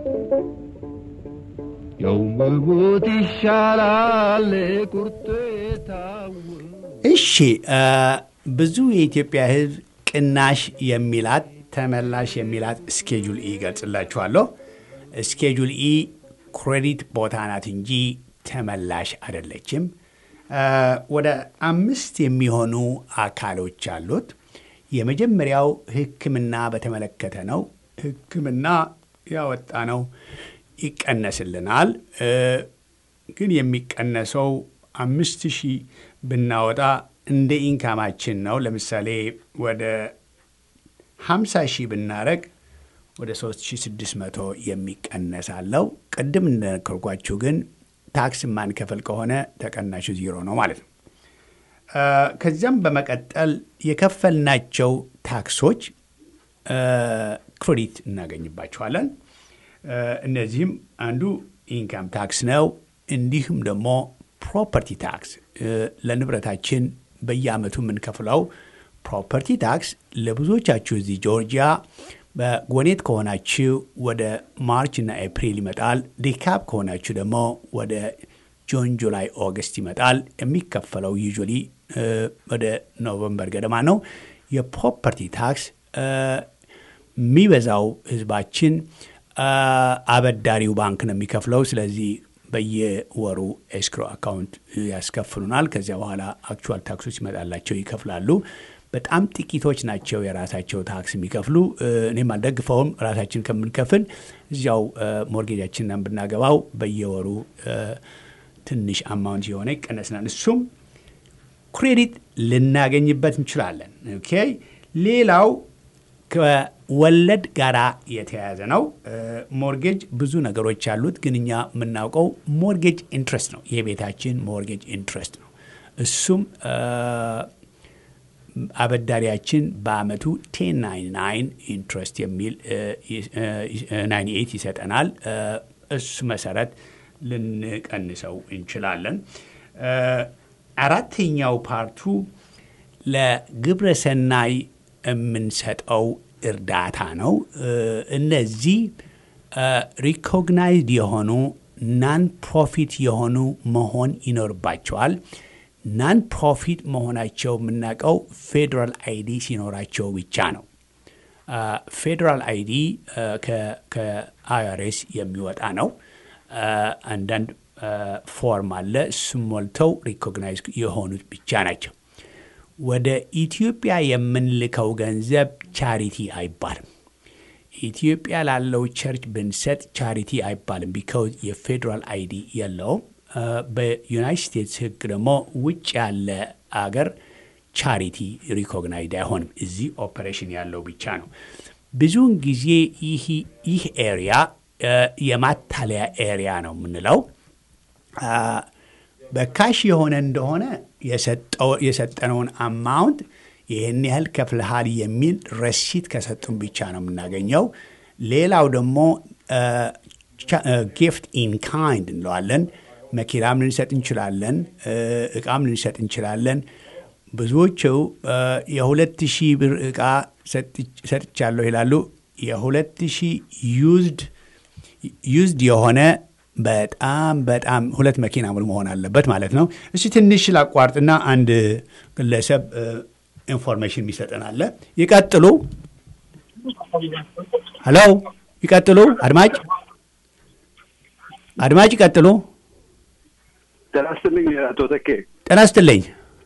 Speaker 2: ያው መሞት ይሻላል ቁርጥታው።
Speaker 1: እሺ ብዙ የኢትዮጵያ ሕዝብ ቅናሽ የሚላት ተመላሽ የሚላት ስኬጁል ኢ ገልጽላችኋለሁ። ስኬጁል ኢ ክሬዲት ቦታ ናት እንጂ ተመላሽ አይደለችም። ወደ 5 የሚሆኑ አካሎች አሉት። የመጀመሪያው ሕክምና በተመለከተ ነው። ሕክምና ያወጣ ነው ይቀነስልናል። ግን የሚቀነሰው 5,000 ብናወጣ እንደ ኢንካማችን ነው። ለምሳሌ ወደ 50,000 ብናረግ ወደ 3,600 የሚቀነሳለው። ቅድም እንደነገርኳችሁ ግን ታክስ ማንከፈል ከሆነ ተቀናሹ 0 ነው ማለት ነው። ከዚያም በመቀጠል የከፈልናቸው ታክሶች ክሬዲት እናገኝባቸዋለን። እነዚህም አንዱ ኢንካም ታክስ ነው። እንዲሁም ደግሞ ፕሮፐርቲ ታክስ ለንብረታችን በየአመቱ የምንከፍለው ፕሮፐርቲ ታክስ ለብዙዎቻችሁ እዚህ ጆርጂያ በጎኔት ከሆናችሁ ወደ ማርች እና ኤፕሪል ይመጣል። ዲካፕ ከሆናችሁ ደግሞ ወደ ጁን፣ ጁላይ፣ ኦገስት ይመጣል። የሚከፈለው ዩዥዋሊ ወደ ኖቨምበር ገደማ ነው። የፕሮፐርቲ ታክስ የሚበዛው ህዝባችን አበዳሪው ባንክ ነው የሚከፍለው። ስለዚህ በየወሩ ኤስክሮ አካውንት ያስከፍሉናል። ከዚያ በኋላ አክቹዋል ታክሶች ይመጣላቸው ይከፍላሉ። በጣም ጥቂቶች ናቸው የራሳቸው ታክስ የሚከፍሉ። እኔም አልደግፈውም። ራሳችን ከምንከፍል እዚያው ሞርጌጃችንን ብናገባው በየወሩ ትንሽ አማውንት የሆነ ይቀነስናል። እሱም ክሬዲት ልናገኝበት እንችላለን። ኦኬ። ሌላው ከወለድ ጋር የተያያዘ ነው። ሞርጌጅ ብዙ ነገሮች አሉት፣ ግን እኛ የምናውቀው ሞርጌጅ ኢንትረስት ነው። የቤታችን ሞርጌጅ ኢንትረስት ነው። እሱም አበዳሪያችን በአመቱ 1099 ኢንትረስት የሚል 98 ይሰጠናል። እሱ መሰረት ልንቀንሰው እንችላለን። አራተኛው ፓርቱ ለግብረሰናይ የምንሰጠው እርዳታ ነው። እነዚህ ሪኮግናይዝድ የሆኑ ናን ፕሮፊት የሆኑ መሆን ይኖርባቸዋል። ናን ፕሮፊት መሆናቸው የምናውቀው ፌዴራል አይዲ ሲኖራቸው ብቻ ነው። ፌዴራል አይዲ ከአይአርኤስ የሚወጣ ነው። አንዳንድ ፎርም አለ፣ እሱም ሞልተው ሪኮግናይዝ የሆኑት ብቻ ናቸው። ወደ ኢትዮጵያ የምንልከው ገንዘብ ቻሪቲ አይባልም። ኢትዮጵያ ላለው ቸርች ብንሰጥ ቻሪቲ አይባልም፣ ቢካውዝ የፌዴራል አይዲ የለውም። በዩናይትድ ስቴትስ ሕግ ደግሞ ውጭ ያለ አገር ቻሪቲ ሪኮግናይድ አይሆንም። እዚህ ኦፐሬሽን ያለው ብቻ ነው። ብዙውን ጊዜ ይህ ኤሪያ የማታለያ ኤሪያ ነው የምንለው። በካሽ የሆነ እንደሆነ የሰጠነውን አማውንት ይህን ያህል ከፍልሃል የሚል ረሲት ከሰጡን ብቻ ነው የምናገኘው። ሌላው ደግሞ ጊፍት ኢን ካይንድ እንለዋለን። መኪናም ልንሰጥ እንችላለን፣ እቃም ልንሰጥ እንችላለን። ብዙዎቹ የ2000 ብር እቃ ሰጥቻለሁ ይላሉ። የ2000 ዩዝድ የሆነ በጣም 2 መኪና ሙሉ መሆን አለበት ማለት ነው። እሺ ትንሽ ላቋርጥና አንድ ግለሰብ ኢንፎርሜሽን የሚሰጠን አለ። ይቀጥሉ። ሄሎ፣ ይቀጥሉ። አድማጭ ይቀጥሉ።
Speaker 4: ጤና ይስጥልኝ አቶ ተኬ።
Speaker 1: ጤና ይስጥልኝ።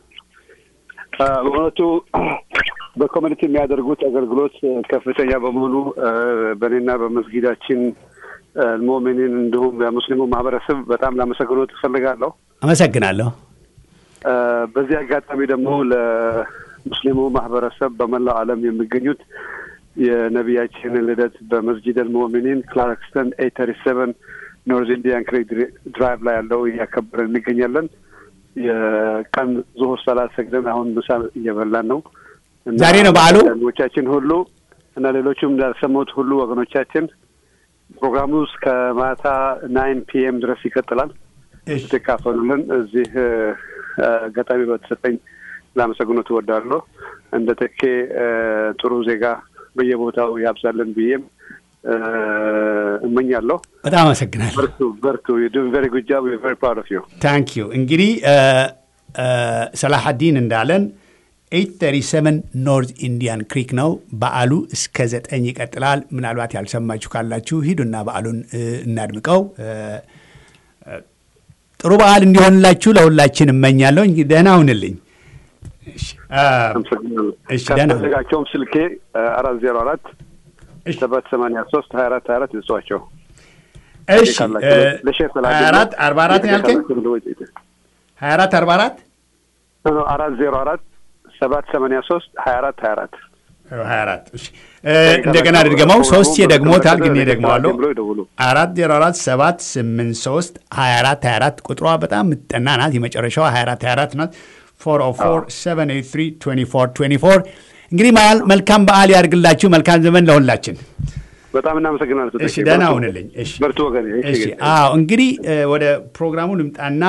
Speaker 4: በእውነቱ በኮሚኒቲ የሚያደርጉት አገልግሎት ከፍተኛ በመሆኑ በእኔና በመስጊዳችን ሙእሚኒን እንዲሁም የሙስሊሙ ማህበረሰብ በጣም ላመሰግኖት እፈልጋለሁ።
Speaker 1: አመሰግናለሁ።
Speaker 4: በዚህ አጋጣሚ ደግሞ ለሙስሊሙ ማህበረሰብ በመላው ዓለም የሚገኙት የነቢያችንን ልደት በመስጂድ አልሙእሚኒን ክላርክስተን 837 ኖርዝ ኢንዲያን ክሬክ ድራይቭ ላይ ያለው እያከበረን እንገኛለን። የቀን ዙሁር ሰላት ሰግደን አሁን ምሳ እየበላን ነው።
Speaker 1: ዛሬ ነው በዓሉ።
Speaker 4: ወገኖቻችን ሁሉ እና ሌሎችም እንዳሰሙት ሁሉ ወገኖቻችን ፕሮግራሙ እስከ ማታ 9 PM ድረስ ይቀጥላል። ተካፈሉልን። እዚህ አጋጣሚ በተሰጠኝ ላመሰግኖት እወዳለሁ። እንደ ተኬ ጥሩ ዜጋ በየቦታው ያብዛልን ብዬም እመኛለሁ።
Speaker 1: በጣም አመሰግናለሁ።
Speaker 4: በርቱ you do very good job, we're very proud of you.
Speaker 1: Thank you። እንግዲህ ሰላሐዲን እንዳለን 837 ኖርዝ ኢንዲያን ክሪክ ነው። በዓሉ እስከ 9 ይቀጥላል። ምናልባት ያልሰማችሁ ካላችሁ ሂዱና በዓሉን እናድምቀው። ጥሩ በዓል እንዲሆንላችሁ ለሁላችን እመኛለሁ። እንግዲህ ደህና ሁንልኝ።
Speaker 4: እሺ ደህና ሁን። ስልኬ 404 783 24 ይዟቸው።
Speaker 1: እሺ 24 44 ያልከኝ 24 44
Speaker 4: 404 783 24
Speaker 1: እሺ እንደገና ድገመው። 3 የደግሞታል ግን የደግመዋለሁ። 404 783 24 ቁጥሯ በጣም ምጠና ናት። የመጨረሻዋ 24 ናት። 404 783 2424 እንግዲህ መልካም በዓል ያድርግላችሁ። መልካም ዘመን ለሁላችን።
Speaker 4: በጣም እናመሰግናለን።
Speaker 1: እሺ ደህና ሁንልኝ። እሺ
Speaker 4: በርቱ ወገኔ።
Speaker 1: እሺ አዎ እንግዲህ ወደ ፕሮግራሙ ልምጣና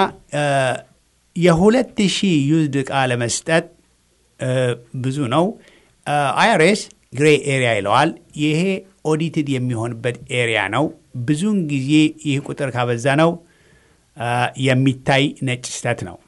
Speaker 1: የ2000 ዩዝድ ዕቃ ለመስጠት ብዙ ነው። አይአርኤስ ግሬ ኤሪያ ይለዋል። ይሄ ኦዲትድ የሚሆንበት ኤሪያ ነው። ብዙውን ጊዜ ይህ ቁጥር ካበዛ ነው የሚታይ ነጭ ስህተት ነው።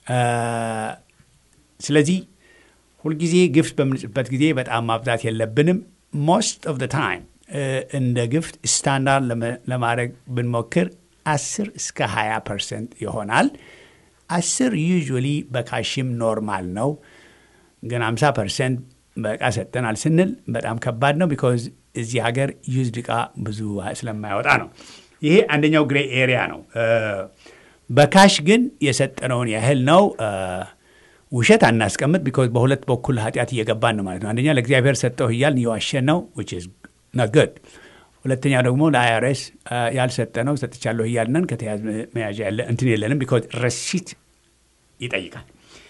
Speaker 1: ስለዚህ ሁልጊዜ ግፍት በምንጽፍበት ጊዜ በጣም ማብዛት የለብንም። ሞስት ኦፍ ዘ ታይም እንደ ግፍት ስታንዳርድ ለማድረግ ብንሞክር 10 እስከ 20% ይሆናል። 10 ዩዥዋሊ በካሽም ኖርማል ነው። ግን 50% በቃ ሰጠናል ስንል በጣም ከባድ ነው። ቢኮዝ እዚህ ሀገር ዩዝድ ዕቃ ብዙ ስለማያወጣ ነው። ይሄ አንደኛው ግሬ ኤሪያ ነው። በካሽ ግን የሰጠነውን ያህል ነው። ውሸት አናስቀምጥ። ቢኮዝ በሁለት በኩል ኃጢአት እየገባን ነው ማለት ነው። አንደኛ ለእግዚአብሔር ሰጠሁ እያልን እየዋሸን ነው which is not good። ሁለተኛ ደግሞ ለአይአርኤስ ያልሰጠነው ሰጥቻለሁ እያልነን ከተያዝ መያዣ ያለ እንትን የለንም። ቢኮዝ ረሲት ይጠይቃል።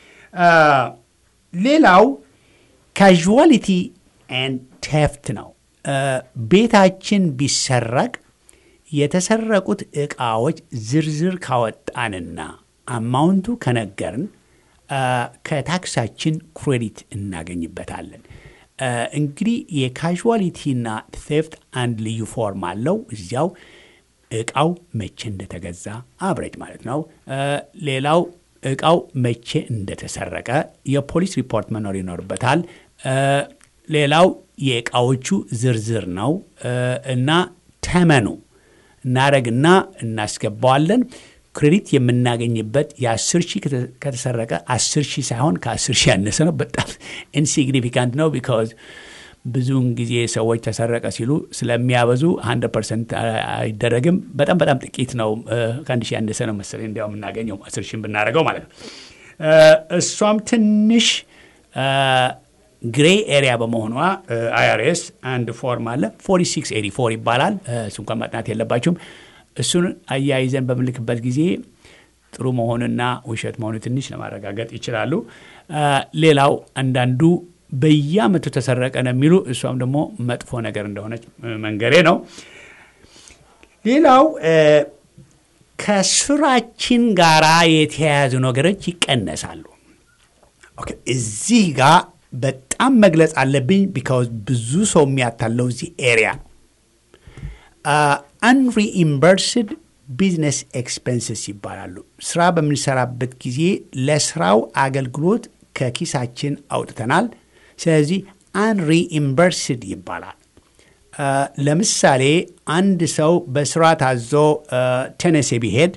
Speaker 1: ሌላው ካዥዋሊቲ ኤንድ ቴፍት ነው። ቤታችን ቢሰረቅ የተሰረቁት ዕቃዎች ዝርዝር ካወጣንና አማውንቱ ከነገርን ከታክሳችን ክሬዲት እናገኝበታለን። እንግዲህ የካዥዋሊቲና ቴፍት አንድ ልዩ ፎርም አለው። እዚያው ዕቃው መቼ እንደተገዛ አብሬጅ ማለት ነው። ሌላው ዕቃው መቼ እንደተሰረቀ የፖሊስ ሪፖርት መኖር ይኖርበታል። ሌላው የዕቃዎቹ ዝርዝር ነው እና ተመኑ እናረግና እናስገባዋለን። ክሬዲት የምናገኝበት የ10 ሺህ ከተሰረቀ 10 ሺህ ሳይሆን ከ10 ሺህ ያነሰ ነው። በጣም ኢንሲግኒፊካንት ነው። ቢካዝ ብዙውን ጊዜ ሰዎች ተሰረቀ ሲሉ ስለሚያበዙ 100% አይደረግም። በጣም ጥቂት ነው። ከ1 ሺህ ያነሰ ነው መሰለኝ እንዲያው የምናገኘው 10 ሺህ ብናደርገው ማለት ነው። እሷም ትንሽ ግሬ ኤሪያ በመሆኗ አይአርኤስ አንድ ፎርም አለ 4684 ይባላል። እሱ እንኳን ማጥናት የለባችሁም። እሱን አያይዘን በምልክበት ጊዜ ጥሩ መሆንና ውሸት መሆኑ ትንሽ ለማረጋገጥ ይችላሉ። ሌላው አንዳንዱ በየዓመቱ ተሰረቀ ነው የሚሉ እሷም ደግሞ መጥፎ ነገር እንደሆነች መንገሬ ነው። ሌላው ከስራችን ጋራ የተያያዙ ነገሮች ይቀነሳሉ። ኦኬ እዚህ ጋር በጣም መግለጽ አለብኝ ቢካዝ ብዙ ሰው የሚያታለው እዚህ ኤሪያ unreimbursed ቢዝነስ ኤክስፔንስስ ይባላሉ። ስራ በምንሰራበት ጊዜ ለስራው አገልግሎት ከኪሳችን አውጥተናል። ስለዚህ unreimbursed ይባላል። ለምሳሌ አንድ ሰው በስራ ታዞ ቴነሲ ቢሄድ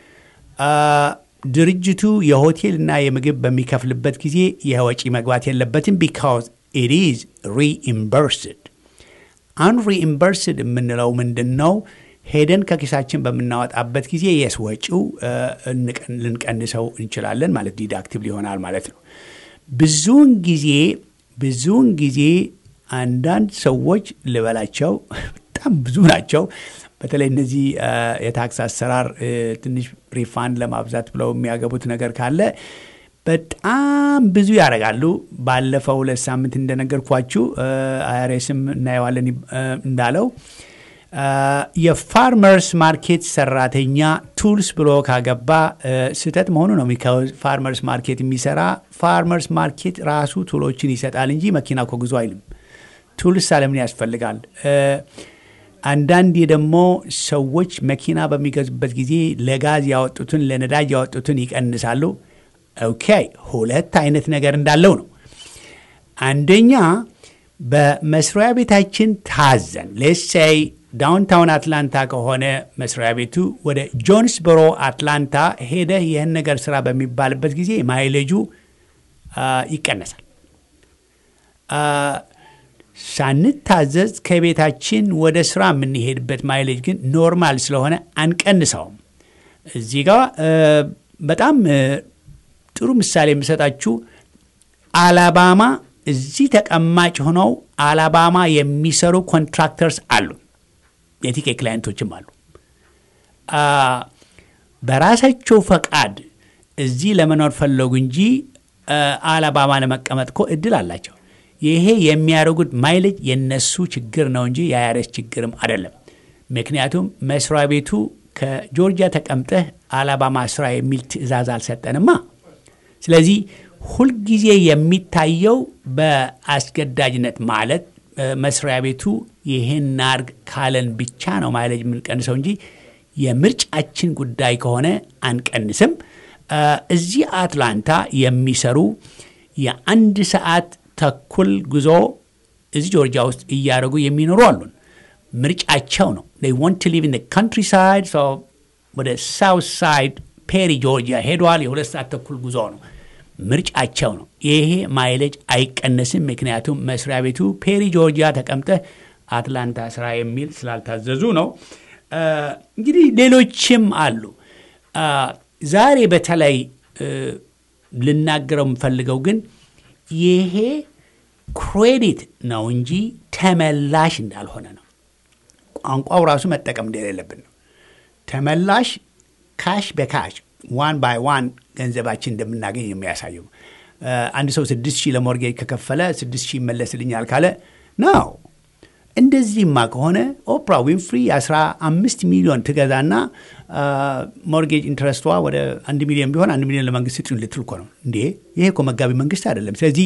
Speaker 1: ድርጅቱ የሆቴልና የምግብ በሚከፍልበት ጊዜ የወጪ መግባት የለበትም because it is reimbursed። unreimbursed የምንለው ምንድን ነው? ሄደን ከኪሳችን በምናወጣበት ጊዜ ወጪው ልንቀንሰው እንችላለን ማለት ዲዳክቲቭ ይሆናል ማለት ነው። ብዙውን ጊዜ አንዳንድ ሰዎች ልበላቸው በጣም ብዙ ናቸው። በተለይ እነዚህ የታክስ አሰራር ትንሽ ሪፋንድ ለማብዛት ብለው የሚያገቡት ነገር ካለ በጣም ብዙ ያደርጋሉ። ባለፈው 2 ሳምንት እንደነገርኳችሁ አይአርኤስም እናየዋለን እንዳለው የፋርመርስ ማርኬት ሰራተኛ ቱልስ ብሎ ካገባ ስህተት መሆኑ ነው። ፋርመርስ ማርኬት የሚሰራ ፋርመርስ ማርኬት ራሱ ቱሎችን ይሰጣል እንጂ መኪና እኮ ጉዞ አይልም። ቱልስ ለምን ያስፈልጋል? አንዳንዴ ደግሞ ሰዎች መኪና በሚገዙበት ጊዜ ለጋዝ ያወጡትን ለነዳጅ ያወጡትን ይቀንሳሉ። ኦኬ ሁለት አይነት ነገር እንዳለው ነው። አንደኛ በመስሪያ ቤታችን ታዘን ሌትስ ሴይ ዳውንታውን አትላንታ ከሆነ መስሪያ ቤቱ ወደ ጆንስበሮ አትላንታ ሄደ ይህን ነገር ስራ በሚባልበት ጊዜ ማይሌጁ ይቀነሳል። ሳንታዘዝ ከቤታችን ወደ ስራ የምንሄድበት ማይሌጅ ግን ኖርማል ስለሆነ አንቀንሰውም። እዚህ ጋር በጣም ጥሩ ምሳሌ የምሰጣችሁ አላባማ እዚህ ተቀማጭ ሆነው አላባማ የሚሰሩ ኮንትራክተርስ አሉ። የቲኬ ክላይንቶችም አሉ። በራሳቸው ፈቃድ እዚህ ለመኖር ፈለጉ እንጂ አላባማ ለመቀመጥ እኮ እድል አላቸው። ይሄ የሚያደርጉት ማይሌጅ የነሱ ችግር ነው እንጂ የአይአርኤስ ችግርም አይደለም። ምክንያቱም መስሪያ ቤቱ ከጆርጂያ ተቀምጠህ አላባማ ስራ የሚል ትዕዛዝ አልሰጠንማ። ስለዚህ ሁልጊዜ የሚታየው በአስገዳጅነት ማለት መስሪያ ቤቱ ይሄን ናርግ ካለን ብቻ ነው ማይሌጅ የምንቀንሰው እንጂ የምርጫችን ጉዳይ ከሆነ አንቀንስም። እዚህ አትላንታ የሚሰሩ የ1 ሰዓት ተኩል ጉዞ እዚህ ጆርጂያ ውስጥ እያደረጉ የሚኖሩ አሉን። ምርጫቸው ነው። they want to live in the countryside so ወደ ሳውት ሳይድ ፔሪ ጆርጂያ ሄዷል። የ2 ሰዓት ተኩል ጉዞ ነው። ምርጫቸው ነው። ይሄ ማይሌጅ አይቀነስም። ምክንያቱም መስሪያ ቤቱ ፔሪ ጆርጂያ ተቀምጠህ አትላንታ ስራ የሚል ስላልታዘዙ ነው። እንግዲህ ሌሎችም አሉ። ዛሬ በተለይ ልናገረው የምፈልገው ግን ይሄ ክሬዲት ነው እንጂ ተመላሽ እንዳልሆነ ነው። ቋንቋው ራሱ መጠቀም እንደሌለብን ነው። ተመላሽ ካሽ በካሽ ዋን ባይ ዋን ገንዘባችን እንደምናገኝ የሚያሳየው። አንድ ሰው 6,000 ለሞርጌጅ ከከፈለ 6,000 ይመለስልኛል ካለ ነው። እንደዚህማ ከሆነ ኦፕራ ዊንፍሪ 15 ሚሊዮን ትገዛና ሞርጌጅ ኢንትረስቷ ወደ 1 ሚሊዮን ቢሆን 1 ሚሊዮን ለመንግስት ስጡኝ ልትል እኮ ነው እንዴ? ይሄ እኮ መጋቢ መንግስት አይደለም። ስለዚህ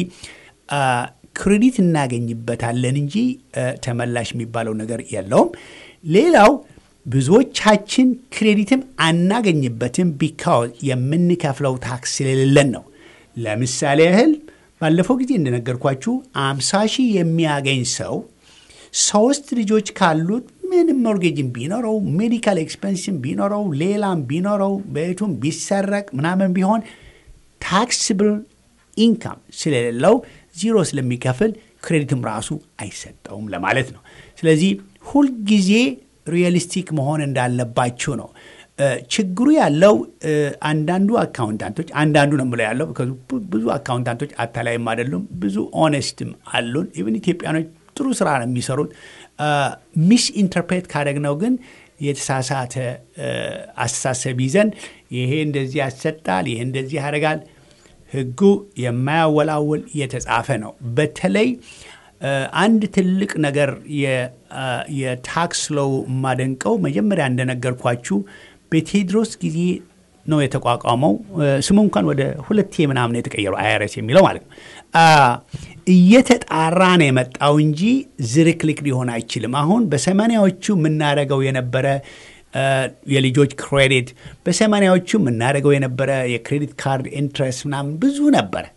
Speaker 1: ክሬዲት እናገኝበታለን እንጂ ተመላሽ የሚባለው ነገር የለውም። ሌላው ብዙዎቻችን ክሬዲትም አናገኝበትም ቢካዝ የምንከፍለው ታክስ ስለሌለን ነው። ለምሳሌ ያህል ባለፈው ጊዜ እንደነገርኳችሁ 50,000 የሚያገኝ ሰው 3 ልጆች ካሉት ምንም ሞርጌጅን ቢኖረው ሜዲካል ኤክስፐንስን ቢኖረው ሌላም ቢኖረው ቤቱም ቢሰረቅ ምናምን ቢሆን ታክስብል ኢንካም ስለሌለው ዚሮ ስለሚከፍል ክሬዲትም ራሱ አይሰጠውም ለማለት ነው። ስለዚህ ሁልጊዜ ሪያሊስቲክ መሆን እንዳለባችሁ ነው። ችግሩ ያለው አንዳንዱ አካውንታንቶች አንዳንዱ ነው ብለው ያለው ብዙ አካውንታንቶች አታላይም አይደሉም፣ ብዙ ኦኔስትም አሉን። ኢቭን ኢትዮጵያኖች ጥሩ ስራ ነው የሚሰሩት። ሚስ ኢንተርፕሬት ካደረግነው ግን የተሳሳተ አስተሳሰብ ይዘን ይሄ እንደዚህ ያሰጣል፣ ይሄ እንደዚህ ያደርጋል። ህጉ የማያወላውል የተጻፈ ነው። በተለይ አንድ ትልቅ ነገር የታክስ ሎው ማደንቀው መጀመሪያ እንደነገርኳችሁ በቴዎድሮስ ጊዜ ነው የተቋቋመው። ስሙ እንኳን ወደ 2 ምናምን የተቀየረው አይአርኤስ የሚለው ማለት ነው። እየተጣራ ነው የመጣው እንጂ ዝርክልክ ሊሆን አይችልም። አሁን በ80ዎቹ የምናደርገው የነበረ የልጆች ክሬዲት፣ በ80ዎቹ የምናደርገው የነበረ የክሬዲት ካርድ ኢንትረስት ምናምን ብዙ ነበረ።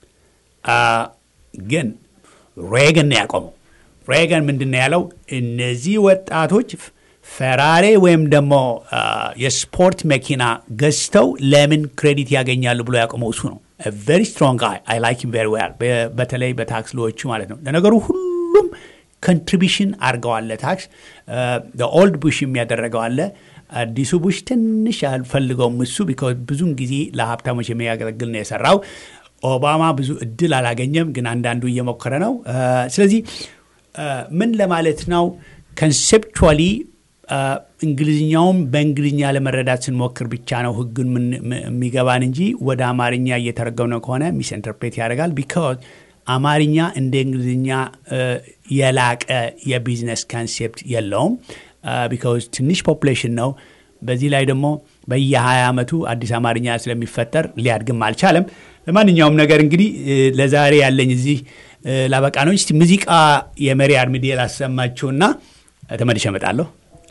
Speaker 1: ግን ሬገን ነው ያቆመው። ሬገን ምንድን ነው ያለው? እነዚህ ወጣቶች ፈራሬ ወይም ደግሞ የስፖርት መኪና ገዝተው ለምን ክሬዲት ያገኛሉ ብሎ ያቆመው እሱ ነው። ቨሪ ስትሮንግ ጋይ አይ ላይክ ሂም ቨሪ ዌል። በተለይ በታክስ ሎዎቹ ማለት ነው። ለነገሩ ሁሉም ኮንትሪቢሽን አድርገዋል ለታክስ። ኦልድ ቡሽ የሚያደረገው አለ። አዲሱ ቡሽ ትንሽ አልፈልገውም እሱ ቢኮዝ ብዙን ጊዜ ለሀብታሞች የሚያገለግል ነው የሰራው። ኦባማ ብዙ እድል አላገኘም፣ ግን አንዳንዱ እየሞከረ ነው። ስለዚህ ምን ለማለት ነው? ኮንሴፕቹዋሊ እንግሊዝኛውም በእንግሊዝኛ ለመረዳት ስንሞክር ብቻ ነው ህግን የሚገባን እንጂ ወደ አማርኛ እየተረጎምነው ከሆነ ሚስ ኢንተርፕሬት ያደርጋል። ቢካዝ አማርኛ እንደ እንግሊዝኛ የላቀ የቢዝነስ ኮንሴፕት የለውም። ቢካዝ ትንሽ ፖፑሌሽን ነው። በዚህ ላይ ደግሞ በየ20 ዓመቱ አዲስ አማርኛ ስለሚፈጠር ሊያድግም አልቻለም። ለማንኛውም ነገር እንግዲህ ለዛሬ ያለኝ እዚህ ላበቃ ነው። እስቲ ሙዚቃ የመሪ አርሚዴ ላሰማችሁና ተመልሼ እመጣለሁ።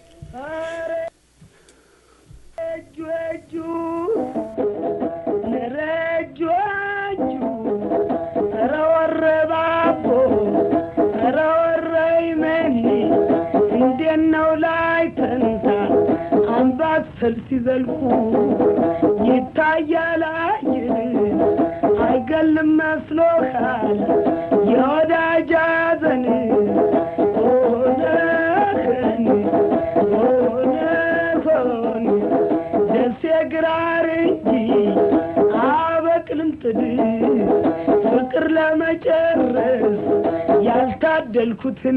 Speaker 5: ሲዘልቁ ይታያል አይገልም መስሎሃል የወዳጅ ሐዘን ሆነህን ሆነሆን ደሴ ግራር እንጂ አበቅልም ጥድ ፍቅር ለመጨረስ ያልታደልኩትን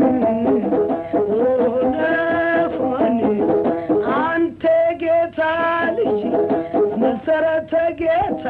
Speaker 5: ሆነሆን አንተ ጌታ ልጅ መሰረተ ጌታ።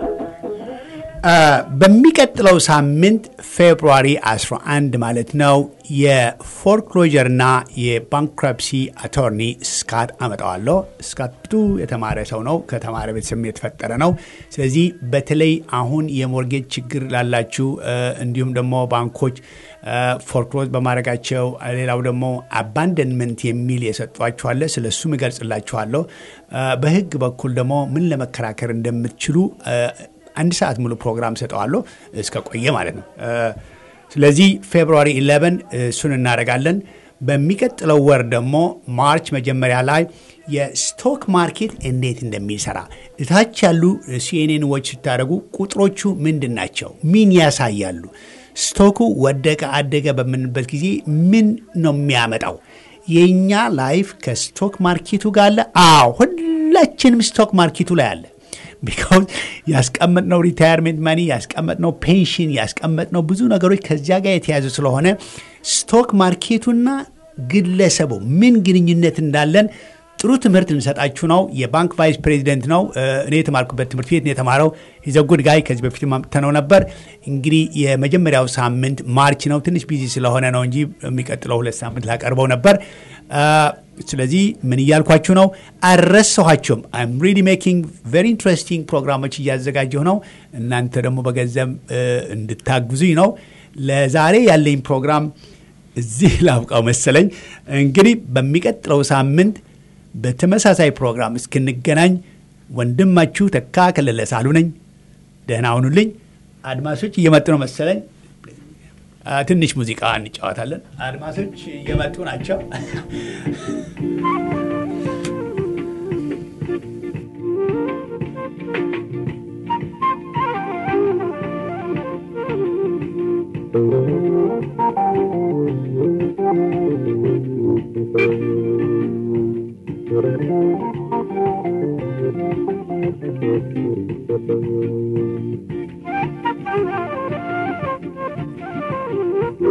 Speaker 1: በሚቀጥለው ሳምንት ፌብሩዋሪ 11 ማለት ነው የፎርክሎጀርና የባንክረፕሲ አቶርኒ ስካት አመጣዋለሁ። ስካት ብዙ የተማረ ሰው ነው፣ ከተማረ ቤተሰብ የተፈጠረ ነው። ስለዚህ በተለይ አሁን የሞርጌጅ ችግር ላላችሁ እንዲሁም ደግሞ ባንኮች ፎርክሎዝ በማድረጋቸው ሌላው ደግሞ አባንደንመንት የሚል የሰጧችኋለ ስለሱም እገልጽላችኋለሁ። በህግ በኩል ደግሞ ምን ለመከራከር እንደምትችሉ 1 ሰዓት ሙሉ ፕሮግራም ሰጠዋለሁ እስከ ቆየ ማለት ነው። ስለዚህ ፌብሩዋሪ 11 እሱን እናደርጋለን። በሚቀጥለው ወር ደግሞ ማርች መጀመሪያ ላይ የስቶክ ማርኬት እንዴት እንደሚሰራ እታች ያሉ ሲኤንኤን ዎች ስታደርጉ ቁጥሮቹ ምንድን ናቸው? ምን ያሳያሉ? ስቶኩ ወደቀ አደገ በምንበት ጊዜ ምን ነው የሚያመጣው? የኛ ላይፍ ከስቶክ ማርኬቱ ጋር አለ? አዎ፣ ሁላችንም ስቶክ ማርኬቱ ላይ አለ። ቢካዝ ያስቀመጥነው ሪታየርሜንት ማኒ፣ ያስቀመጥነው ፔንሽን፣ ያስቀመጥነው ብዙ ነገሮች ከዚያ ጋር የተያዙ ስለሆነ ስቶክ ማርኬቱና ግለሰቡ ምን ግንኙነት እንዳለን ጥሩ ትምህርት እንሰጣችሁ ነው። የባንክ ቫይስ ፕሬዚደንት ነው። እኔ የተማርኩበት ትምህርት ቤት ነው የተማረው። ኢዝ አ ጉድ ጋይ። ከዚህ በፊት ማምጥተነው ነበር። እንግዲህ የመጀመሪያው ሳምንት ማርች ነው። ትንሽ ቢዚ ስለሆነ ነው እንጂ የሚቀጥለው 2 ሳምንት ላቀርበው ነበር። ስለዚህ ምን እያልኳችሁ ነው? አልረሳኋችሁም። አይም ሪሊ ሜኪንግ ቬሪ ኢንትረስቲንግ ፕሮግራሞች እያዘጋጀሁ ነው። እናንተ ደግሞ በገንዘብ እንድታግዙኝ ነው። ለዛሬ ያለኝ ፕሮግራም እዚህ ላብቃው መሰለኝ። እንግዲህ በሚቀጥለው ሳምንት በተመሳሳይ ፕሮግራም እስክንገናኝ ወንድማችሁ ተካ ከለለ ሳሉ ነኝ። ደህና ሁኑልኝ። አድማሶች እየመጡ ነው መሰለኝ። ትንሽ ሙዚቃ እንጫወታለን። አድማሶች እየመጡ ናቸው።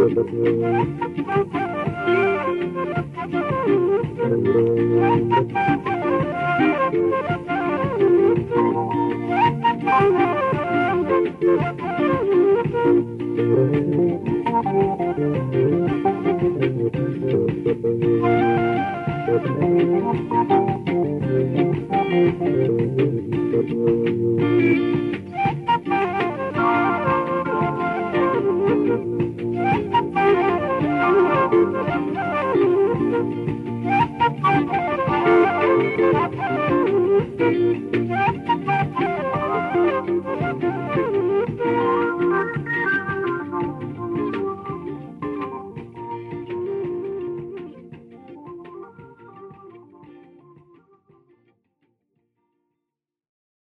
Speaker 6: Thank you.